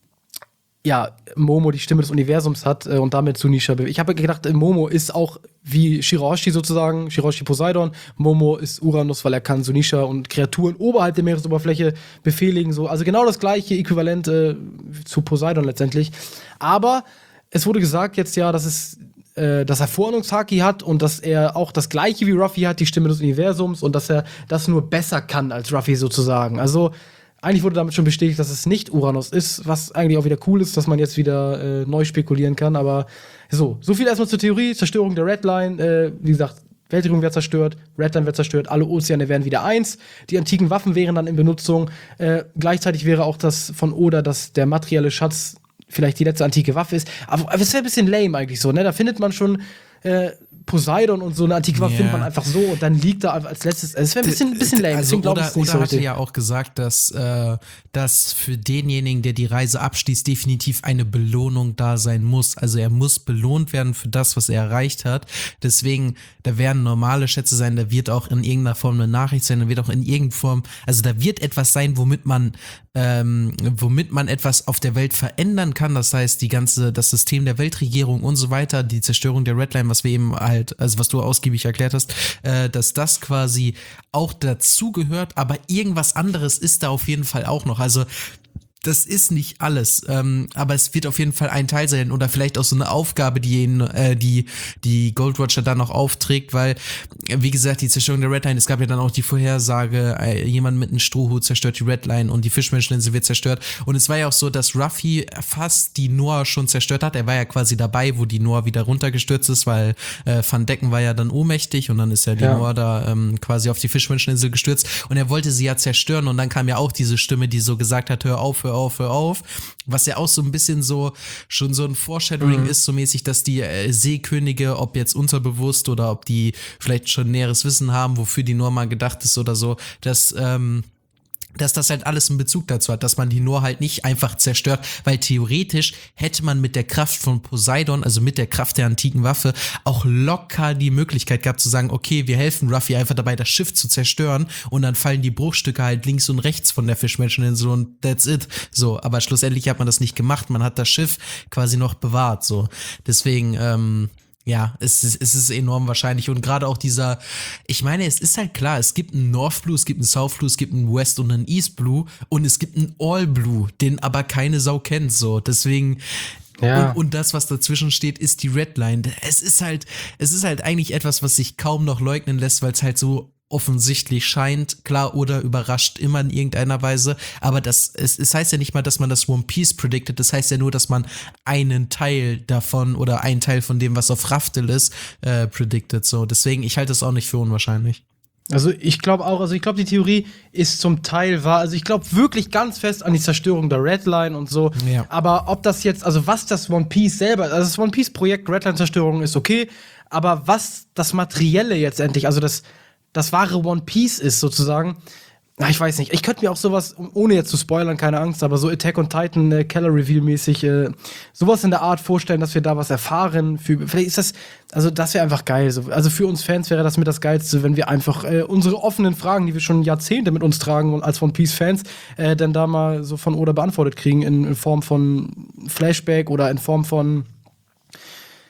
Speaker 1: ja, Momo die Stimme des Universums hat äh, und damit Zunisha bewegt. Ich habe gedacht, äh, Momo ist auch wie Shirahoshi sozusagen, Shirahoshi Poseidon. Momo ist Uranus, weil er kann Zunisha und Kreaturen oberhalb der Meeresoberfläche befehligen. So. Also genau das gleiche Äquivalent äh, zu Poseidon letztendlich. Aber es wurde gesagt jetzt ja, dass es äh, dass er Vorahnungshaki hat und dass er auch das gleiche wie Ruffy hat, die Stimme des Universums, und dass er das nur besser kann als Ruffy sozusagen. Also eigentlich wurde damit schon bestätigt, dass es nicht Uranus ist, was eigentlich auch wieder cool ist, dass man jetzt wieder äh, neu spekulieren kann. Aber so, so viel erstmal zur Theorie. Zerstörung der Redline. Äh, wie gesagt, Weltraum wird zerstört, Redline wird zerstört, alle Ozeane werden wieder eins. Die antiken Waffen wären dann in Benutzung. Äh, gleichzeitig wäre auch das von Oda, dass der materielle Schatz vielleicht die letzte antike Waffe ist. Aber es wäre ein bisschen lame eigentlich so, ne? Da findet man schon äh, Poseidon und so eine antike Waffe, yeah, findet man einfach so und dann liegt da als letztes. Also es wäre ein bisschen, ein bisschen lame.
Speaker 2: Also
Speaker 1: Deswegen glaube ich
Speaker 2: Oda,
Speaker 1: es nicht
Speaker 2: Oda
Speaker 1: so
Speaker 2: hatte
Speaker 1: richtig.
Speaker 2: ja auch gesagt, dass, äh, dass für denjenigen, der die Reise abschließt, definitiv eine Belohnung da sein muss. Also er muss belohnt werden für das, was er erreicht hat. Deswegen, da werden normale Schätze sein, da wird auch in irgendeiner Form eine Nachricht sein, da wird auch in irgendeiner Form, also da wird etwas sein, womit man ähm, womit man etwas auf der Welt verändern kann. Das heißt, die ganze, das System der Weltregierung und so weiter, die Zerstörung der Redline, was wir eben halt, also was du ausgiebig erklärt hast, äh, dass das quasi auch dazugehört, aber irgendwas anderes ist da auf jeden Fall auch noch. Also das ist nicht alles, ähm, aber es wird auf jeden Fall ein Teil sein oder vielleicht auch so eine Aufgabe, die ihn, äh, die die Gold Roger dann noch aufträgt, weil, wie gesagt, die Zerstörung der Redline, es gab ja dann auch die Vorhersage, äh, jemand mit einem Strohhut zerstört die Redline und die Fischmenscheninsel wird zerstört, und es war ja auch so, dass Ruffy fast die Noah schon zerstört hat. Er war ja quasi dabei, wo die Noah wieder runtergestürzt ist, weil äh, Van Decken war ja dann ohnmächtig und dann ist ja die ja. Noah da ähm, quasi auf die Fischmenscheninsel gestürzt und er wollte sie ja zerstören, und dann kam ja auch diese Stimme, die so gesagt hat, hör auf, hör auf, hör auf, was ja auch so ein bisschen so, schon so ein Foreshadowing mhm. ist, so mäßig, dass die äh, Seekönige, ob jetzt unterbewusst oder ob die vielleicht schon näheres Wissen haben, wofür die Noah mal gedacht ist oder so, dass, ähm, dass das halt alles einen Bezug dazu hat, dass man die nur halt nicht einfach zerstört, weil theoretisch hätte man mit der Kraft von Poseidon, also mit der Kraft der antiken Waffe, auch locker die Möglichkeit gehabt zu sagen, okay, wir helfen Ruffy einfach dabei, das Schiff zu zerstören, und dann fallen die Bruchstücke halt links und rechts von der Fischmenscheninsel und that's it. So, aber schlussendlich hat man das nicht gemacht, man hat das Schiff quasi noch bewahrt, so. Deswegen, ähm, ja, es ist, es ist enorm wahrscheinlich, und gerade auch dieser, ich meine, es ist halt klar, es gibt einen North Blue, es gibt einen South Blue, es gibt einen West und einen East Blue und es gibt einen All Blue, den aber keine Sau kennt, so, deswegen, ja. und, und das, was dazwischen steht, ist die Redline. Es ist halt, es ist halt eigentlich etwas, was sich kaum noch leugnen lässt, weil es halt so offensichtlich scheint, klar, oder überrascht immer in irgendeiner Weise, aber das, es, es heißt ja nicht mal, dass man das One Piece predicted, das heißt ja nur, dass man einen Teil davon oder einen Teil von dem, was auf Raftel ist, äh, predicted, so, deswegen, ich halte es auch nicht für unwahrscheinlich.
Speaker 1: Also ich glaube auch, also ich glaube, die Theorie ist zum Teil wahr, also ich glaube wirklich ganz fest an die Zerstörung der Redline und so, ja. Aber ob das jetzt, also was das One Piece selber, also das One Piece Projekt Redline-Zerstörung ist okay, aber was das Materielle jetzt endlich, also das das wahre One Piece ist sozusagen, na, ich weiß nicht, ich könnte mir auch sowas, ohne jetzt zu spoilern, keine Angst, aber so Attack on Titan, äh, Keller Reveal mäßig, äh, sowas in der Art vorstellen, dass wir da was erfahren. Für, vielleicht ist das, also das wäre einfach geil. So. Also für uns Fans wäre das mit das Geilste, wenn wir einfach äh, unsere offenen Fragen, die wir schon Jahrzehnte mit uns tragen und als One Piece Fans, äh, dann da mal so von Oda beantwortet kriegen in, in Form von Flashback oder in Form von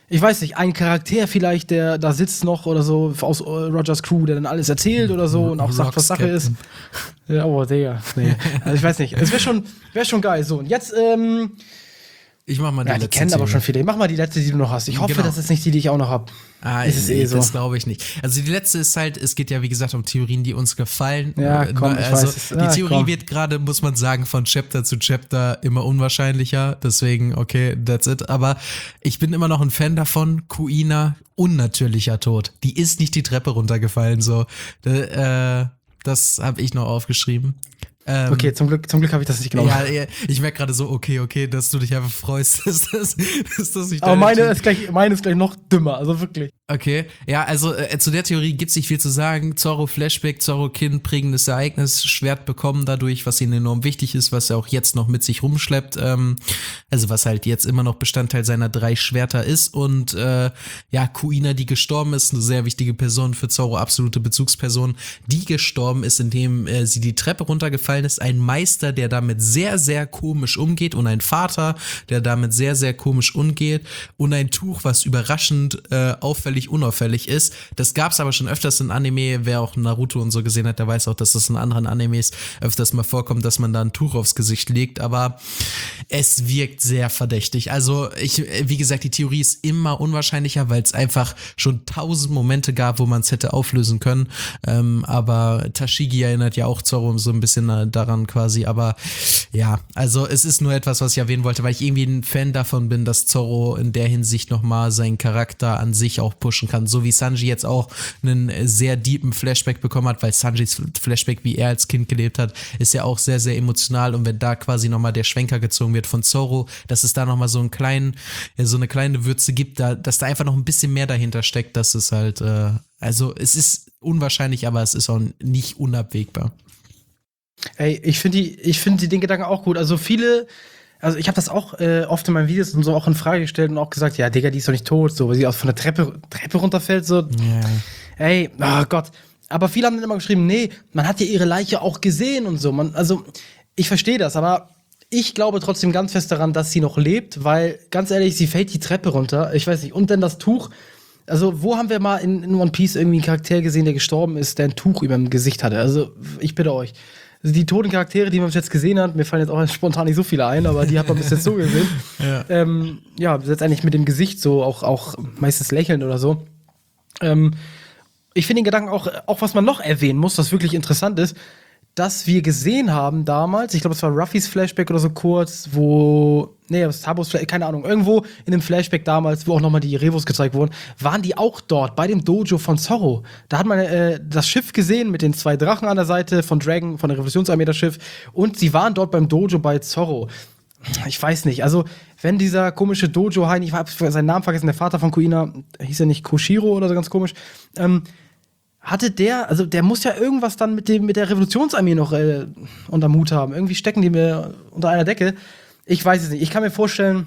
Speaker 1: ich weiß nicht, ein Charakter vielleicht, der da sitzt noch oder so aus äh, Rogers Crew, der dann alles erzählt oder so und auch sagt, was Sache ist. Ja, oh, Digga. Nee. Also ich weiß nicht. Es wäre schon, wär schon geil. So, und jetzt, ähm,
Speaker 2: Ich mach mal die
Speaker 1: ja, die
Speaker 2: letzte
Speaker 1: kennen aber
Speaker 2: Theorie.
Speaker 1: schon viele. Mach mal die letzte, die du noch hast. Ich hoffe,
Speaker 2: Genau.
Speaker 1: das ist nicht die, die ich auch noch habe.
Speaker 2: Ah,
Speaker 1: Ist es
Speaker 2: nee,
Speaker 1: eh so.
Speaker 2: das glaube ich nicht. Also die letzte ist halt, es geht ja wie gesagt um Theorien, die uns gefallen.
Speaker 1: Ja,
Speaker 2: Äh,
Speaker 1: komm, ich
Speaker 2: also
Speaker 1: weiß es.
Speaker 2: die
Speaker 1: Ja,
Speaker 2: Theorie
Speaker 1: komm.
Speaker 2: wird gerade, muss man sagen, von Chapter zu Chapter immer unwahrscheinlicher. Deswegen, okay, that's it. Aber ich bin immer noch ein Fan davon. Kuina, unnatürlicher Tod. Die ist nicht die Treppe runtergefallen. So, äh, das habe ich noch aufgeschrieben. Ähm,
Speaker 1: Okay, zum Glück, zum Glück habe ich das nicht genommen.
Speaker 2: Ja, ja, ich merke gerade so, okay, okay, dass du dich einfach freust, dass das, dass das nicht
Speaker 1: Aber
Speaker 2: deine
Speaker 1: meine
Speaker 2: Theorie-
Speaker 1: ist, gleich, meine ist gleich noch dümmer, also wirklich.
Speaker 2: Okay, ja, also äh, zu der Theorie gibt's nicht viel zu sagen. Zorro Flashback, Zorro Kind, prägendes Ereignis, Schwert bekommen dadurch, was ihnen enorm wichtig ist, was er auch jetzt noch mit sich rumschleppt. Ähm, also was halt jetzt immer noch Bestandteil seiner drei Schwerter ist. Und äh, ja, Kuina, die gestorben ist, eine sehr wichtige Person für Zorro, absolute Bezugsperson, die gestorben ist, indem äh, sie die Treppe runtergefallen ist. Ein Meister, der damit sehr, sehr komisch umgeht und ein Vater, der damit sehr, sehr komisch umgeht und ein Tuch, was überraschend äh, auffällig unauffällig ist. Das gab's aber schon öfters in Anime. Wer auch Naruto und so gesehen hat, der weiß auch, dass das in anderen Animes öfters mal vorkommt, dass man da ein Tuch aufs Gesicht legt, aber es wirkt sehr verdächtig. Also ich, wie gesagt, die Theorie ist immer unwahrscheinlicher, weil es einfach schon tausend Momente gab, wo man es hätte auflösen können. Ähm, aber Tashigi erinnert ja auch Zorro so ein bisschen daran quasi. Aber ja, also es ist nur etwas, was ich erwähnen wollte, weil ich irgendwie ein Fan davon bin, dass Zorro in der Hinsicht nochmal seinen Charakter an sich auch pushen kann. So wie Sanji jetzt auch einen sehr deepen Flashback bekommen hat, weil Sanjis Flashback, wie er als Kind gelebt hat, ist ja auch sehr, sehr emotional. Und wenn da quasi nochmal der Schwenker gezogen wird von Zorro, dass es da nochmal so einen kleinen, so eine kleine Würze gibt, da, dass da einfach noch ein bisschen mehr dahinter steckt, dass es halt, äh, also es ist unwahrscheinlich, aber es ist auch nicht unabwägbar.
Speaker 1: Ey, ich finde die, ich finde den Gedanken auch gut. Also viele, also ich habe das auch äh, oft in meinen Videos und so auch in Frage gestellt und auch gesagt, ja, Digga, die ist doch nicht tot, so, weil sie aus von der Treppe, Treppe runterfällt, so.
Speaker 2: Ja.
Speaker 1: Ey, oh Gott. Aber viele haben dann immer geschrieben, nee, man hat ja ihre Leiche auch gesehen und so. Man, also, ich verstehe das, aber ich glaube trotzdem ganz fest daran, dass sie noch lebt, weil, ganz ehrlich, sie fällt die Treppe runter. Ich weiß nicht. Und dann das Tuch. Also, wo haben wir mal in, in One Piece irgendwie einen Charakter gesehen, der gestorben ist, der ein Tuch über dem Gesicht hatte? Also, ich bitte euch. Also die toten Charaktere, die man bis jetzt gesehen hat, mir fallen jetzt auch spontan nicht so viele ein, aber die hat man bis jetzt so gesehen.
Speaker 2: Ja.
Speaker 1: Ähm, ja, bis jetzt eigentlich mit dem Gesicht so, auch, auch meistens lächelnd oder so. Ähm, ich finde den Gedanken auch, auch, was man noch erwähnen muss, was wirklich interessant ist, dass wir gesehen haben damals, ich glaube, es war Ruffys Flashback oder so kurz, wo, nee, das Tabos, keine Ahnung, irgendwo in dem Flashback damals, wo auch nochmal die Revos gezeigt wurden, waren die auch dort bei dem Dojo von Zorro. Da hat man äh, das Schiff gesehen mit den zwei Drachen an der Seite von Dragon, von der Revolutionsarmee, das Schiff, und sie waren dort beim Dojo bei Zorro. Ich weiß nicht, also wenn dieser komische Dojo-Hein, ich habe seinen Namen vergessen, der Vater von Kuina, hieß er nicht Koshiro oder so, ganz komisch, ähm, hatte der, also der muss ja irgendwas dann mit dem mit der Revolutionsarmee noch äh, unterm Hut haben. Irgendwie stecken die mir unter einer Decke. Ich weiß es nicht. Ich kann mir vorstellen,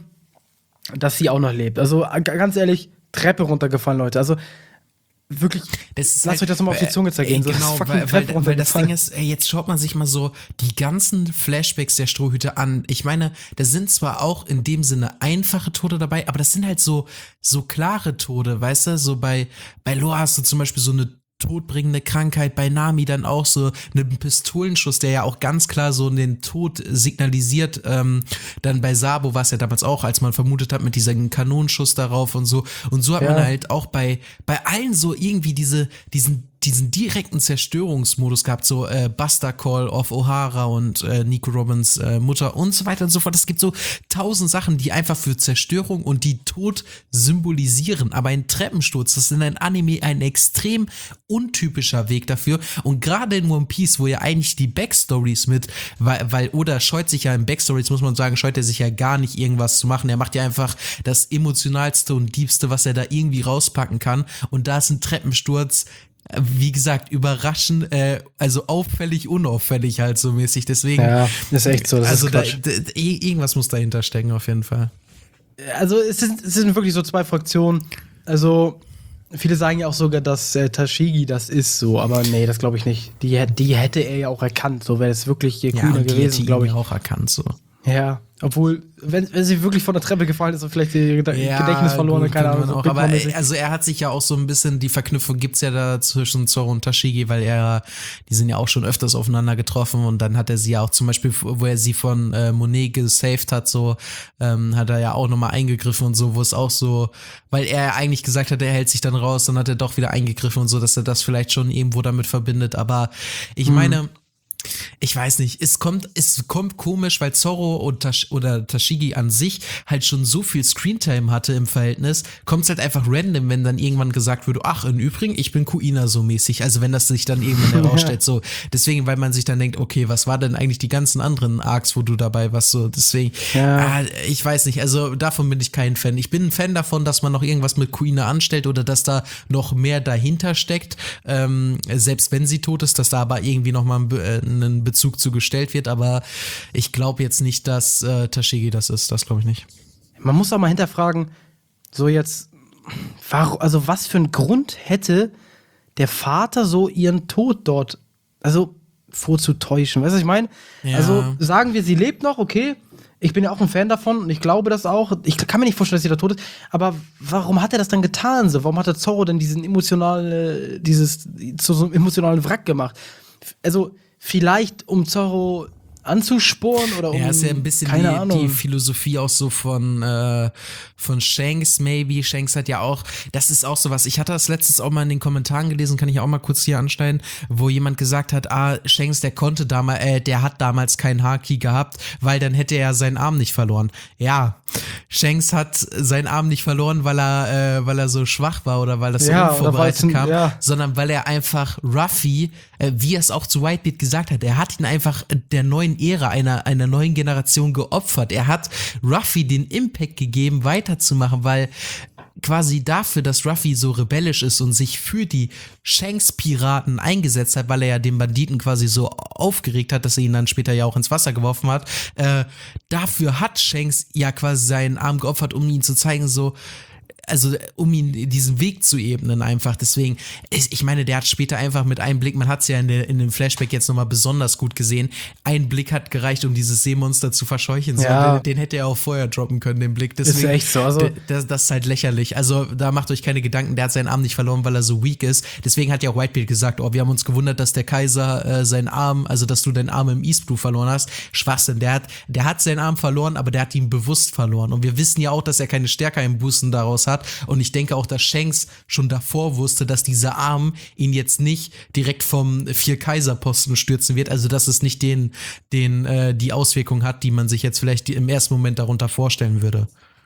Speaker 1: dass sie auch noch lebt. Also g- ganz ehrlich, Treppe runtergefallen, Leute. Also wirklich,
Speaker 2: Das ist
Speaker 1: lasst
Speaker 2: halt,
Speaker 1: euch das nochmal auf die Zunge zergehen.
Speaker 2: Ey,
Speaker 1: So, das
Speaker 2: genau,
Speaker 1: ist fucking
Speaker 2: weil, weil,
Speaker 1: Treppe
Speaker 2: weil das Ding
Speaker 1: runtergefallen.
Speaker 2: ist, ey, jetzt schaut man sich mal so die ganzen Flashbacks der Strohhüte an. Ich meine, da sind zwar auch in dem Sinne einfache Tode dabei, aber das sind halt so, so klare Tode, weißt du? So bei, bei Loa hast du zum Beispiel so eine todbringende Krankheit, bei Nami dann auch so einen Pistolenschuss, der ja auch ganz klar so den Tod signalisiert. Ähm, dann bei Sabo war es ja damals auch, als man vermutet hat, mit diesem Kanonenschuss darauf und so. Und so hat
Speaker 1: Ja.
Speaker 2: man halt auch bei, bei allen so irgendwie diese, diesen diesen direkten Zerstörungsmodus gehabt, so äh, Buster Call of O'Hara und äh, Nico Robins äh, Mutter und so weiter und so fort. Es gibt so tausend Sachen, die einfach für Zerstörung und die Tod symbolisieren. Aber ein Treppensturz, das ist in einem Anime ein extrem untypischer Weg dafür. Und gerade in One Piece, wo ja eigentlich die Backstories mit, weil, weil Oda scheut sich ja in Backstories, muss man sagen, scheut er sich ja gar nicht irgendwas zu machen. Er macht ja einfach das emotionalste und diebste, was er da irgendwie rauspacken kann. Und da ist ein Treppensturz, wie gesagt, überraschend, äh, also auffällig, unauffällig halt so mäßig. Deswegen,
Speaker 1: Ja, ist echt so. Das
Speaker 2: also
Speaker 1: ist
Speaker 2: da,
Speaker 1: Quatsch.
Speaker 2: da, irgendwas muss dahinter stecken auf jeden Fall.
Speaker 1: Also es sind, es sind wirklich so zwei Fraktionen. Also viele sagen ja auch sogar, dass äh, Tashigi das ist so, aber nee, das glaube ich nicht. Die, hätt- die hätte er ja auch erkannt, so wäre es wirklich hier
Speaker 2: Ja,
Speaker 1: Kuina
Speaker 2: und die hätte
Speaker 1: gewesen,
Speaker 2: ihn
Speaker 1: glaube ich.
Speaker 2: ja auch erkannt so.
Speaker 1: Ja, obwohl, wenn, wenn sie wirklich von der Treppe gefallen ist und vielleicht ihr Ged-
Speaker 2: Ja,
Speaker 1: Gedächtnis verloren,
Speaker 2: gut,
Speaker 1: keine
Speaker 2: könnte
Speaker 1: Ahnung.
Speaker 2: man
Speaker 1: So
Speaker 2: auch, aber
Speaker 1: Big-Mom-mäßig.
Speaker 2: also er hat sich ja auch so ein bisschen, die Verknüpfung gibt's ja da zwischen Zoro und Tashigi, weil er, die sind ja auch schon öfters aufeinander getroffen und dann hat er sie ja auch zum Beispiel, wo er sie von äh, Monet gesaved hat, so, ähm, hat er ja auch nochmal eingegriffen und so, wo es auch so, weil er eigentlich gesagt hat, er hält sich dann raus, dann hat er doch wieder eingegriffen und so, dass er das vielleicht schon irgendwo damit verbindet, aber ich
Speaker 1: Hm.
Speaker 2: meine, ich weiß nicht, es kommt, es kommt komisch, weil Zorro und Tash oder Tashigi an sich halt schon so viel Screentime hatte im Verhältnis, kommt es halt einfach random, wenn dann irgendwann gesagt würde, ach, im Übrigen, ich bin Kuina so mäßig, also wenn das sich dann irgendwann herausstellt, so, deswegen, weil man sich dann denkt, okay, was war denn eigentlich die ganzen anderen Arcs, wo du dabei warst, so, deswegen,
Speaker 1: Ja.
Speaker 2: ah, ich weiß nicht, also davon bin ich kein Fan. Ich bin ein Fan davon, dass man noch irgendwas mit Kuina anstellt oder dass da noch mehr dahinter steckt, ähm, selbst wenn sie tot ist, dass da aber irgendwie noch mal ein, Be- äh, einen Bezug zu gestellt wird, aber ich glaube jetzt nicht, dass äh, Tashigi das ist, das glaube ich nicht.
Speaker 1: Man muss auch mal hinterfragen, so jetzt, warum, also was für einen Grund hätte der Vater so ihren Tod dort, also vorzutäuschen, weißt du, was ich meine?
Speaker 2: Ja.
Speaker 1: Also sagen wir, sie lebt noch, okay, ich bin ja auch ein Fan davon und ich glaube das auch, ich kann mir nicht vorstellen, dass sie da tot ist, aber warum hat er das dann getan so? Warum hat der Zorro denn diesen emotionalen, dieses, zu so einem emotionalen Wrack gemacht? Also vielleicht um Zorro anzusporen oder um,
Speaker 2: Ja, ist ja ein bisschen
Speaker 1: keine
Speaker 2: die,
Speaker 1: Ahnung.
Speaker 2: die Philosophie auch so von, äh, von Shanks, maybe. Shanks hat ja auch, das ist auch sowas, ich hatte das letztes auch mal in den Kommentaren gelesen, kann ich auch mal kurz hier anschneiden, wo jemand gesagt hat, ah, Shanks, der konnte damals, äh, der hat damals keinen Haki gehabt, weil dann hätte er seinen Arm nicht verloren. Ja, Shanks hat seinen Arm nicht verloren, weil er, äh, weil er so schwach war oder weil das so
Speaker 1: Ja, oder
Speaker 2: unvorbereitet
Speaker 1: weil's ein-
Speaker 2: kam,
Speaker 1: ja.
Speaker 2: sondern weil er einfach Ruffy, äh, wie er es auch zu Whitebeard gesagt hat, er hat ihn einfach der neuen Ära, einer, einer neuen Generation geopfert. Er hat Ruffy den Impact gegeben, weiterzumachen, weil quasi dafür, dass Ruffy so rebellisch ist und sich für die Shanks-Piraten eingesetzt hat, weil er ja den Banditen quasi so aufgeregt hat, dass er ihn dann später ja auch ins Wasser geworfen hat, äh, dafür hat Shanks ja quasi seinen Arm geopfert, um ihn zu zeigen, so, also um ihn diesen Weg zu ebnen einfach, deswegen, ich ich meine, der hat später einfach mit einem Blick, man hat es ja in, der, in dem Flashback jetzt nochmal besonders gut gesehen, ein Blick hat gereicht, um dieses Seemonster zu verscheuchen, so,
Speaker 1: Ja.
Speaker 2: den, den hätte er auch vorher droppen können, den Blick, deswegen,
Speaker 1: echt so, also-
Speaker 2: d- das, das ist halt lächerlich, also da macht euch keine Gedanken, der hat seinen Arm nicht verloren, weil er so weak ist, deswegen hat ja auch Whitebeard gesagt, oh, wir haben uns gewundert, dass der Kaiser äh, seinen Arm, also dass du deinen Arm im East Blue verloren hast, Schwachsinn, der hat, der hat seinen Arm verloren, aber der hat ihn bewusst verloren und wir wissen ja auch, dass er keine Stärkeeinbußen daraus hat und ich denke auch, dass Shanks schon davor wusste, dass dieser Arm ihn jetzt nicht direkt vom Vier-Kaiser-Posten stürzen wird, also dass es nicht den, den äh, die Auswirkung hat, die man sich jetzt vielleicht im ersten Moment darunter vorstellen würde.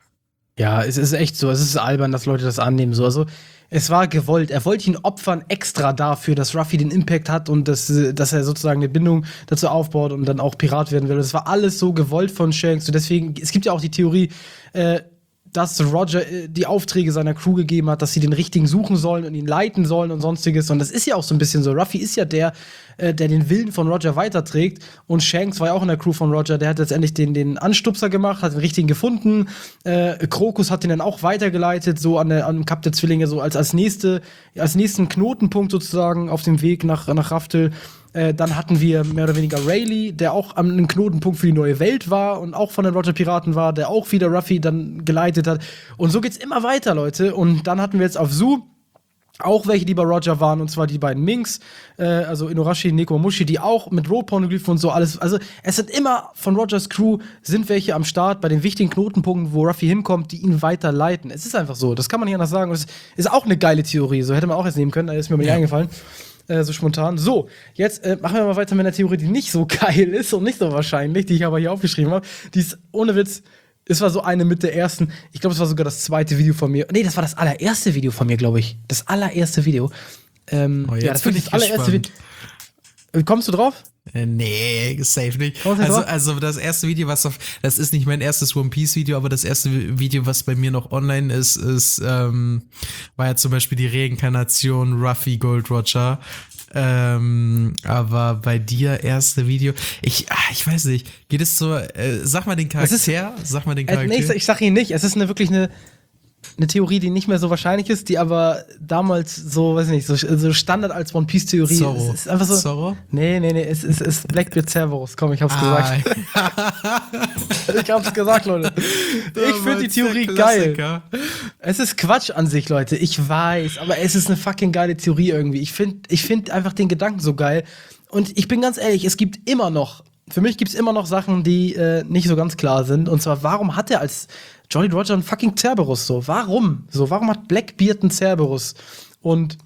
Speaker 1: Ja, es ist echt so. Es ist albern, dass Leute das annehmen. So. Also, es war gewollt. Er wollte ihn opfern extra dafür, dass Ruffy den Impact hat und dass, äh, dass er sozusagen eine Bindung dazu aufbaut und dann auch Pirat werden will. Das war alles so gewollt von Shanks. Und deswegen, es gibt ja auch die Theorie, äh, dass Roger äh, die Aufträge seiner Crew gegeben hat, dass sie den Richtigen suchen sollen und ihn leiten sollen und sonstiges. Und das ist ja auch so ein bisschen so. Ruffy ist ja der, äh, der den Willen von Roger weiterträgt. Und Shanks war ja auch in der Crew von Roger. Der hat letztendlich den, den Anstupser gemacht, hat den Richtigen gefunden. Äh, Krokus hat ihn dann auch weitergeleitet, so an der, am Kap der Zwillinge, so als, als, nächste, als nächsten Knotenpunkt sozusagen auf dem Weg nach, nach Raftel. Äh, dann hatten wir mehr oder weniger Rayleigh, der auch am einem Knotenpunkt für die neue Welt war und auch von den Roger-Piraten war, der auch wieder Ruffy dann geleitet hat. Und so geht's immer weiter, Leute. Und dann hatten wir jetzt auf Zoo auch welche, die bei Roger waren, und zwar die beiden Minks, äh, also Inuarashi, Nekomamushi, die auch mit Rot-Pornoglyphen und so alles, also es sind immer von Rogers Crew, sind welche am Start bei den wichtigen Knotenpunkten, wo Ruffy hinkommt, die ihn weiterleiten. Es ist einfach so, das kann man nicht anders sagen. Und es ist auch eine geile Theorie, so hätte man auch jetzt nehmen können, da ist mir mal nicht
Speaker 2: Ja.
Speaker 1: eingefallen. Äh, so spontan. So, jetzt äh, machen wir mal weiter mit einer Theorie, die nicht so geil ist und nicht so wahrscheinlich, die ich aber hier aufgeschrieben habe. Die ist ohne Witz, es war so eine mit der ersten, ich glaube, es war sogar das zweite Video von mir. Nee, das war das allererste Video von mir, glaube ich. Das allererste Video. Ähm,
Speaker 2: Oh, jetzt
Speaker 1: ja, das
Speaker 2: bin
Speaker 1: war
Speaker 2: ich
Speaker 1: das allererste
Speaker 2: gespannt.
Speaker 1: Video. Kommst du drauf?
Speaker 2: Äh, Nee, safe nicht.
Speaker 1: Kommst du
Speaker 2: Also,
Speaker 1: drauf?
Speaker 2: also das erste Video, was auf, das ist nicht mein erstes One Piece Video, aber das erste Video, was bei mir noch online ist, ist, ähm, war ja zum Beispiel die Reinkarnation Ruffy Gold Roger. Ähm, aber bei dir erste Video, ich, ah, ich weiß nicht, geht es so, äh, sag mal den
Speaker 1: Es ist-
Speaker 2: Charakter, sag mal den
Speaker 1: Äh,
Speaker 2: Charakter.
Speaker 1: nee, ich, ich sag ihn nicht. Es ist eine wirklich eine. eine Theorie, die nicht mehr so wahrscheinlich ist, die aber damals so, weiß ich nicht, so, so Standard als One Piece Theorie.
Speaker 2: Zorro.
Speaker 1: Es ist einfach so.
Speaker 2: Zorro?
Speaker 1: Nee, nee, nee, es ist, es ist Blackbeard Cerberus. Komm, ich hab's
Speaker 2: Ah.
Speaker 1: gesagt. Ich hab's gesagt, Leute. Ich finde die Theorie geil. Es ist Quatsch an sich, Leute. Ich weiß, aber es ist eine fucking geile Theorie irgendwie. Ich finde ich find einfach den Gedanken so geil. Und ich bin ganz ehrlich, es gibt immer noch, für mich gibt's immer noch Sachen, die äh, nicht so ganz klar sind. Und zwar, warum hat er als Jolly Roger einen fucking Cerberus so? Warum? So, warum hat Blackbeard einen Cerberus? Und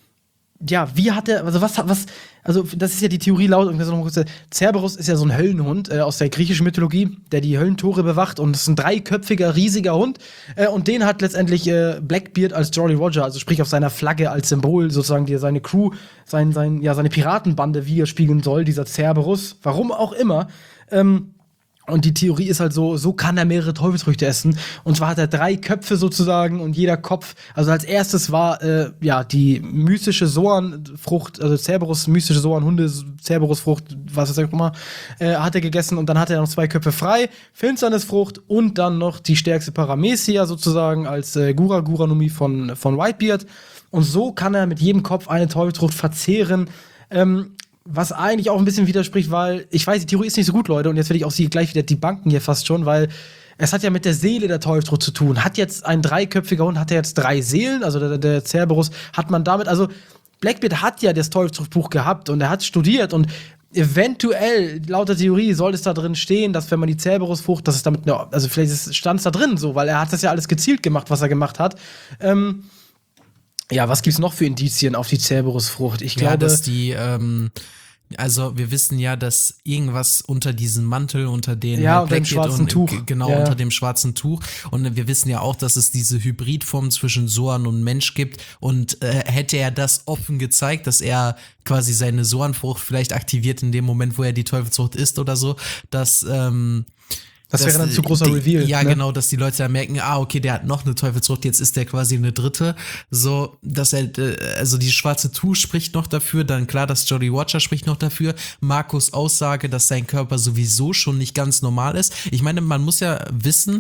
Speaker 1: ja, wie hat er, also was, was, also das ist ja die Theorie laut, und noch kurz, Cerberus ist ja so ein Höllenhund äh, aus der griechischen Mythologie, der die Höllentore bewacht, und es ist ein dreiköpfiger, riesiger Hund, äh, und den hat letztendlich äh, Blackbeard als Jolly Roger, also sprich auf seiner Flagge als Symbol sozusagen, die seine Crew, sein, sein, ja, seine Piratenbande widerspiegeln soll, dieser Cerberus, warum auch immer, ähm, und die Theorie ist halt so, so kann er mehrere Teufelsfrüchte essen. Und zwar hat er drei Köpfe sozusagen, und jeder Kopf, also als erstes war, äh, ja, die mystische Soan-Frucht, also Cerberus, mystische Soan-Hunde, Cerberus-Frucht, was ist das auch immer, äh, hat er gegessen, und dann hat er noch zwei Köpfe frei, Finsternisfrucht und dann noch die stärkste Paramecia sozusagen als äh, Gura Guranumi von, von Whitebeard. Und so kann er mit jedem Kopf eine Teufelsfrucht verzehren. Ähm, Was eigentlich auch ein bisschen widerspricht, weil ich weiß, die Theorie ist nicht so gut, Leute, und jetzt werde ich auch sie gleich wieder debunken hier fast schon, weil es hat ja mit der Seele der Teufelsfrucht zu tun. Hat jetzt ein dreiköpfiger Hund, hat er jetzt drei Seelen, also der, der Cerberus, hat man damit, also Blackbeard hat ja das Teufelsfruchtbuch gehabt und er hat studiert, und eventuell, laut der Theorie, soll es da drin stehen, dass wenn man die Cerberusfrucht, dass es damit, also vielleicht stand es da drin so, weil er hat das ja alles gezielt gemacht, was er gemacht hat. Ähm, Ja, was gibt's noch für Indizien auf die Cerberusfrucht? Ich glaube,
Speaker 2: ja, dass die, ähm, also wir wissen ja, dass irgendwas unter diesem Mantel, unter den
Speaker 1: Ja,
Speaker 2: äh,
Speaker 1: unter dem
Speaker 2: Blackbeard
Speaker 1: schwarzen
Speaker 2: und,
Speaker 1: Tuch.
Speaker 2: g- genau,
Speaker 1: Ja.
Speaker 2: unter dem schwarzen Tuch. Und wir wissen ja auch, dass es diese Hybridform zwischen Soan und Mensch gibt. Und äh, hätte er das offen gezeigt, dass er quasi seine Soan-Frucht vielleicht aktiviert in dem Moment, wo er die Teufelsfrucht isst oder so, dass ähm,
Speaker 1: das wäre dann zu großer
Speaker 2: die,
Speaker 1: Reveal.
Speaker 2: Ja,
Speaker 1: ne?
Speaker 2: genau, dass die Leute dann merken, ah, okay, der hat noch eine Teufelsfrucht, jetzt ist der quasi eine dritte. So, dass er, äh, also die schwarze Tuch spricht noch dafür, dann klar, das Jolly Roger spricht noch dafür. Markus Aussage, dass sein Körper sowieso schon nicht ganz normal ist. Ich meine, man muss ja wissen,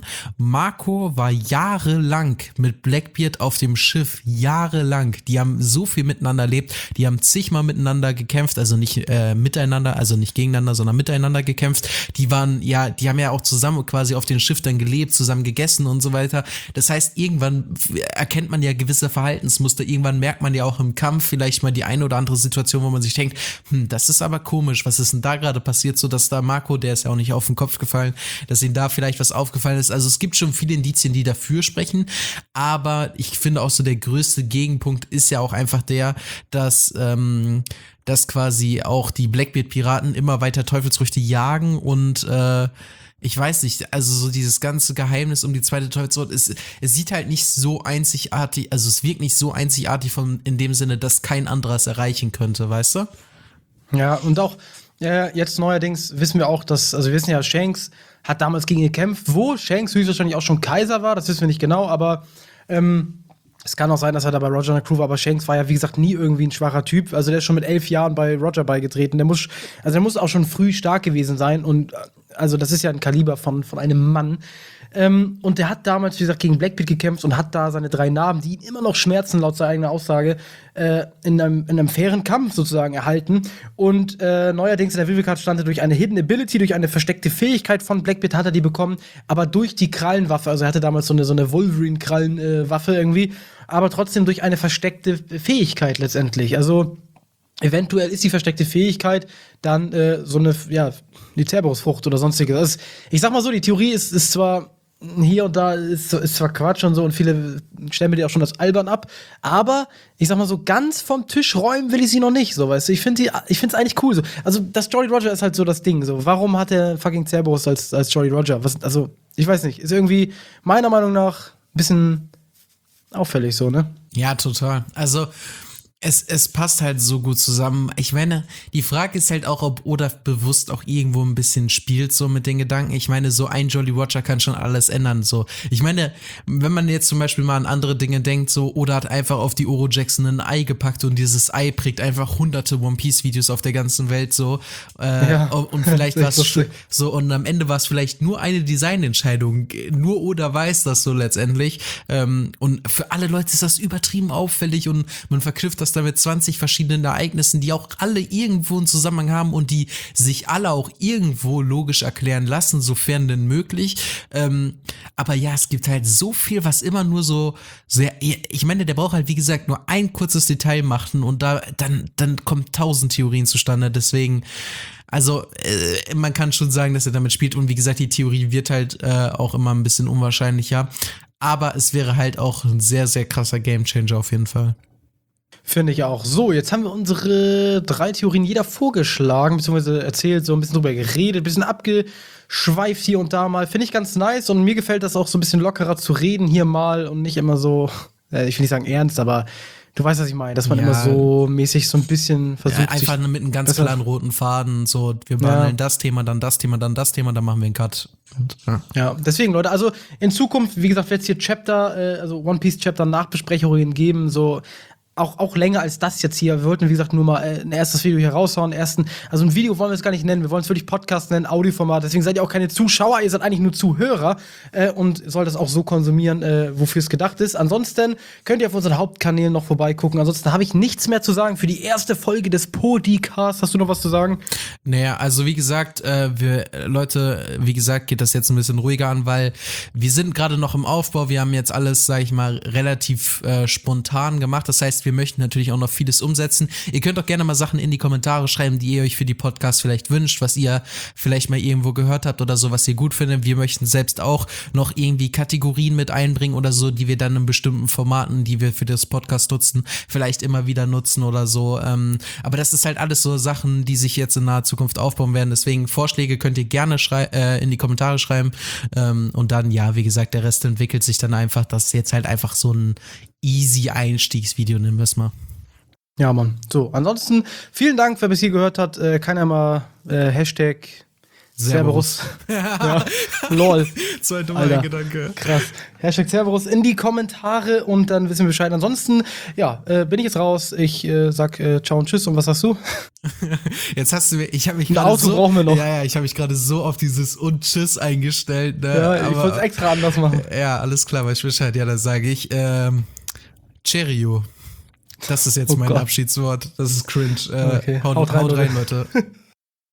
Speaker 2: Marco war jahrelang mit Blackbeard auf dem Schiff, jahrelang. Die haben so viel miteinander erlebt, die haben zigmal miteinander gekämpft, also nicht äh, miteinander, also nicht gegeneinander, sondern miteinander gekämpft. Die waren, ja, die haben ja auch zusammen quasi auf den Schiff dann gelebt, zusammen gegessen und so weiter. Das heißt, irgendwann erkennt man ja gewisse Verhaltensmuster, irgendwann merkt man ja auch im Kampf vielleicht mal die eine oder andere Situation, wo man sich denkt, hm, das ist aber komisch, was ist denn da gerade passiert, so dass da Marco, der ist ja auch nicht auf den Kopf gefallen, dass ihm da vielleicht was aufgefallen ist. Also es gibt schon viele Indizien, die dafür sprechen, aber ich finde auch so, der größte Gegenpunkt ist ja auch einfach der, dass ähm, dass quasi auch die Blackbeard-Piraten immer weiter Teufelsfrüchte jagen und äh, ich weiß nicht, also so dieses ganze Geheimnis um die zweite Teufelsfrucht, es, es sieht halt nicht so einzigartig, also es wirkt nicht so einzigartig von, in dem Sinne, dass kein anderer es erreichen könnte, weißt du?
Speaker 1: Ja, und auch äh, jetzt neuerdings wissen wir auch, dass, also wir wissen ja, Shanks hat damals gegen ihn gekämpft, wo Shanks höchstwahrscheinlich auch schon Kaiser war, das wissen wir nicht genau, aber ähm, es kann auch sein, dass er da bei Roger in der Crew war, aber Shanks war ja, wie gesagt, nie irgendwie ein schwacher Typ. Also der ist schon mit elf Jahren bei Roger beigetreten. Der muss, also der muss auch schon früh stark gewesen sein. Und also das ist ja ein Kaliber von, von einem Mann. Ähm, und der hat damals, wie gesagt, gegen Blackbeard gekämpft und hat da seine drei Narben, die ihn immer noch schmerzen, laut seiner eigenen Aussage, äh, in, einem, in einem fairen Kampf sozusagen erhalten. Und äh, neuerdings in der Reveal-Card stand er durch eine Hidden Ability, durch eine versteckte Fähigkeit von Blackbeard hat er die bekommen, aber durch die Krallenwaffe, also er hatte damals so eine, so eine Wolverine-Krallenwaffe äh, irgendwie, aber trotzdem durch eine versteckte Fähigkeit letztendlich. Also eventuell ist die versteckte Fähigkeit dann äh, so eine, ja, die Cerberusfrucht oder sonstiges. Das ist, ich sag mal so, die Theorie ist, ist zwar hier und da, ist, ist zwar Quatsch und so, und viele stellen mir die auch schon als albern ab, aber ich sag mal so, ganz vom Tisch räumen will ich sie noch nicht, so, weißt du. Ich finde ich finde es eigentlich cool, so. Also das Jolly Roger ist halt so das Ding, so. Warum hat der fucking Cerberus als, als Jolly Roger? Was, also, ich weiß nicht, ist irgendwie meiner Meinung nach ein bisschen auffällig so, ne?
Speaker 2: Ja, total. Also Es, es passt halt so gut zusammen. Ich meine, die Frage ist halt auch, ob Oda bewusst auch irgendwo ein bisschen spielt so mit den Gedanken. Ich meine, so ein Jolly Roger kann schon alles ändern. So, ich meine, wenn man jetzt zum Beispiel mal an andere Dinge denkt, so Oda hat einfach auf die Oro Jackson ein Ei gepackt und dieses Ei prägt einfach hunderte One Piece Videos auf der ganzen Welt so. Äh, ja, und vielleicht war es so und am Ende war es vielleicht nur eine Designentscheidung. Nur Oda weiß das so letztendlich. Ähm, und für alle Leute ist das übertrieben auffällig und man verknüpft das damit zwanzig verschiedenen Ereignissen, die auch alle irgendwo einen Zusammenhang haben und die sich alle auch irgendwo logisch erklären lassen, sofern denn möglich. Ähm, aber ja, es gibt halt so viel, was immer nur so sehr, ich meine, der braucht halt, wie gesagt, nur ein kurzes Detail machen und da, dann, dann kommen tausend Theorien zustande, deswegen also äh, man kann schon sagen, dass er damit spielt und wie gesagt, die Theorie wird halt äh, auch immer ein bisschen unwahrscheinlicher, aber es wäre halt auch ein sehr, sehr krasser Gamechanger auf jeden Fall.
Speaker 1: Finde ich auch. So, jetzt haben wir unsere drei Theorien jeder vorgeschlagen, beziehungsweise erzählt, so ein bisschen drüber geredet, ein bisschen abgeschweift hier und da mal. Finde ich ganz nice und mir gefällt das auch so ein bisschen lockerer zu reden hier mal und nicht immer so, äh, ich will nicht sagen ernst, aber du weißt, was ich meine, dass man ja. immer so mäßig so ein bisschen versucht. Ja,
Speaker 2: einfach mit einem ganz klaren roten Faden, so, wir behandeln ja. das Thema, dann das Thema, dann das Thema, dann machen wir einen Cut.
Speaker 1: Ja. ja, deswegen, Leute, also in Zukunft, wie gesagt, wird es hier Chapter, äh, also One Piece Chapter Nachbesprechungen geben, so Auch, auch länger als das jetzt hier. Wir wollten, wie gesagt, nur mal äh, ein erstes Video hier raushauen. Ersten, also ein Video wollen wir es gar nicht nennen. Wir wollen es wirklich Podcast nennen, Audioformat. Deswegen seid ihr auch keine Zuschauer, ihr seid eigentlich nur Zuhörer äh, und sollt das auch so konsumieren, äh, wofür es gedacht ist. Ansonsten könnt ihr auf unseren Hauptkanälen noch vorbeigucken. Ansonsten habe ich nichts mehr zu sagen für die erste Folge des Podcasts. Hast du noch was zu sagen?
Speaker 2: Naja, also wie gesagt, äh, wir Leute, wie gesagt, geht das jetzt ein bisschen ruhiger an, weil wir sind gerade noch im Aufbau. Wir haben jetzt alles, sag ich mal, relativ äh, spontan gemacht. Das heißt, wir möchten natürlich auch noch vieles umsetzen. Ihr könnt auch gerne mal Sachen in die Kommentare schreiben, die ihr euch für die Podcasts vielleicht wünscht, was ihr vielleicht mal irgendwo gehört habt oder so, was ihr gut findet. Wir möchten selbst auch noch irgendwie Kategorien mit einbringen oder so, die wir dann in bestimmten Formaten, die wir für das Podcast nutzen, vielleicht immer wieder nutzen oder so. Aber das ist halt alles so Sachen, die sich jetzt in naher Zukunft aufbauen werden. Deswegen Vorschläge könnt ihr gerne schrei- äh, in die Kommentare schreiben. Und dann, ja, wie gesagt, der Rest entwickelt sich dann einfach. Das ist jetzt halt einfach so ein easy Einstiegsvideo, nehmen wir es mal.
Speaker 1: Ja, Mann. So, ansonsten vielen Dank, wer bis hier gehört hat. Äh, kann ja mal äh, Hashtag Cerberus. Ja. Lol.
Speaker 2: So ein dummer Gedanke.
Speaker 1: Krass. Hashtag Cerberus in die Kommentare und dann wissen wir Bescheid. Ansonsten, ja, äh, bin ich jetzt raus. Ich äh, sag äh, ciao und tschüss. Und was sagst du?
Speaker 2: Jetzt hast du mir, ich habe mich
Speaker 1: gerade Ein Auto
Speaker 2: so,
Speaker 1: brauchen wir noch.
Speaker 2: Ja, ja, ich habe mich gerade so auf dieses und tschüss eingestellt. Ne?
Speaker 1: Ja, ich wollte es extra anders machen.
Speaker 2: Ja, alles klar, weiß ich Bescheid. Ja, dann sage ich, ähm, Cheerio. Das ist jetzt oh mein Gott. Abschiedswort. Das ist cringe. Äh,
Speaker 1: okay.
Speaker 2: haut, haut rein, haut rein, Leute.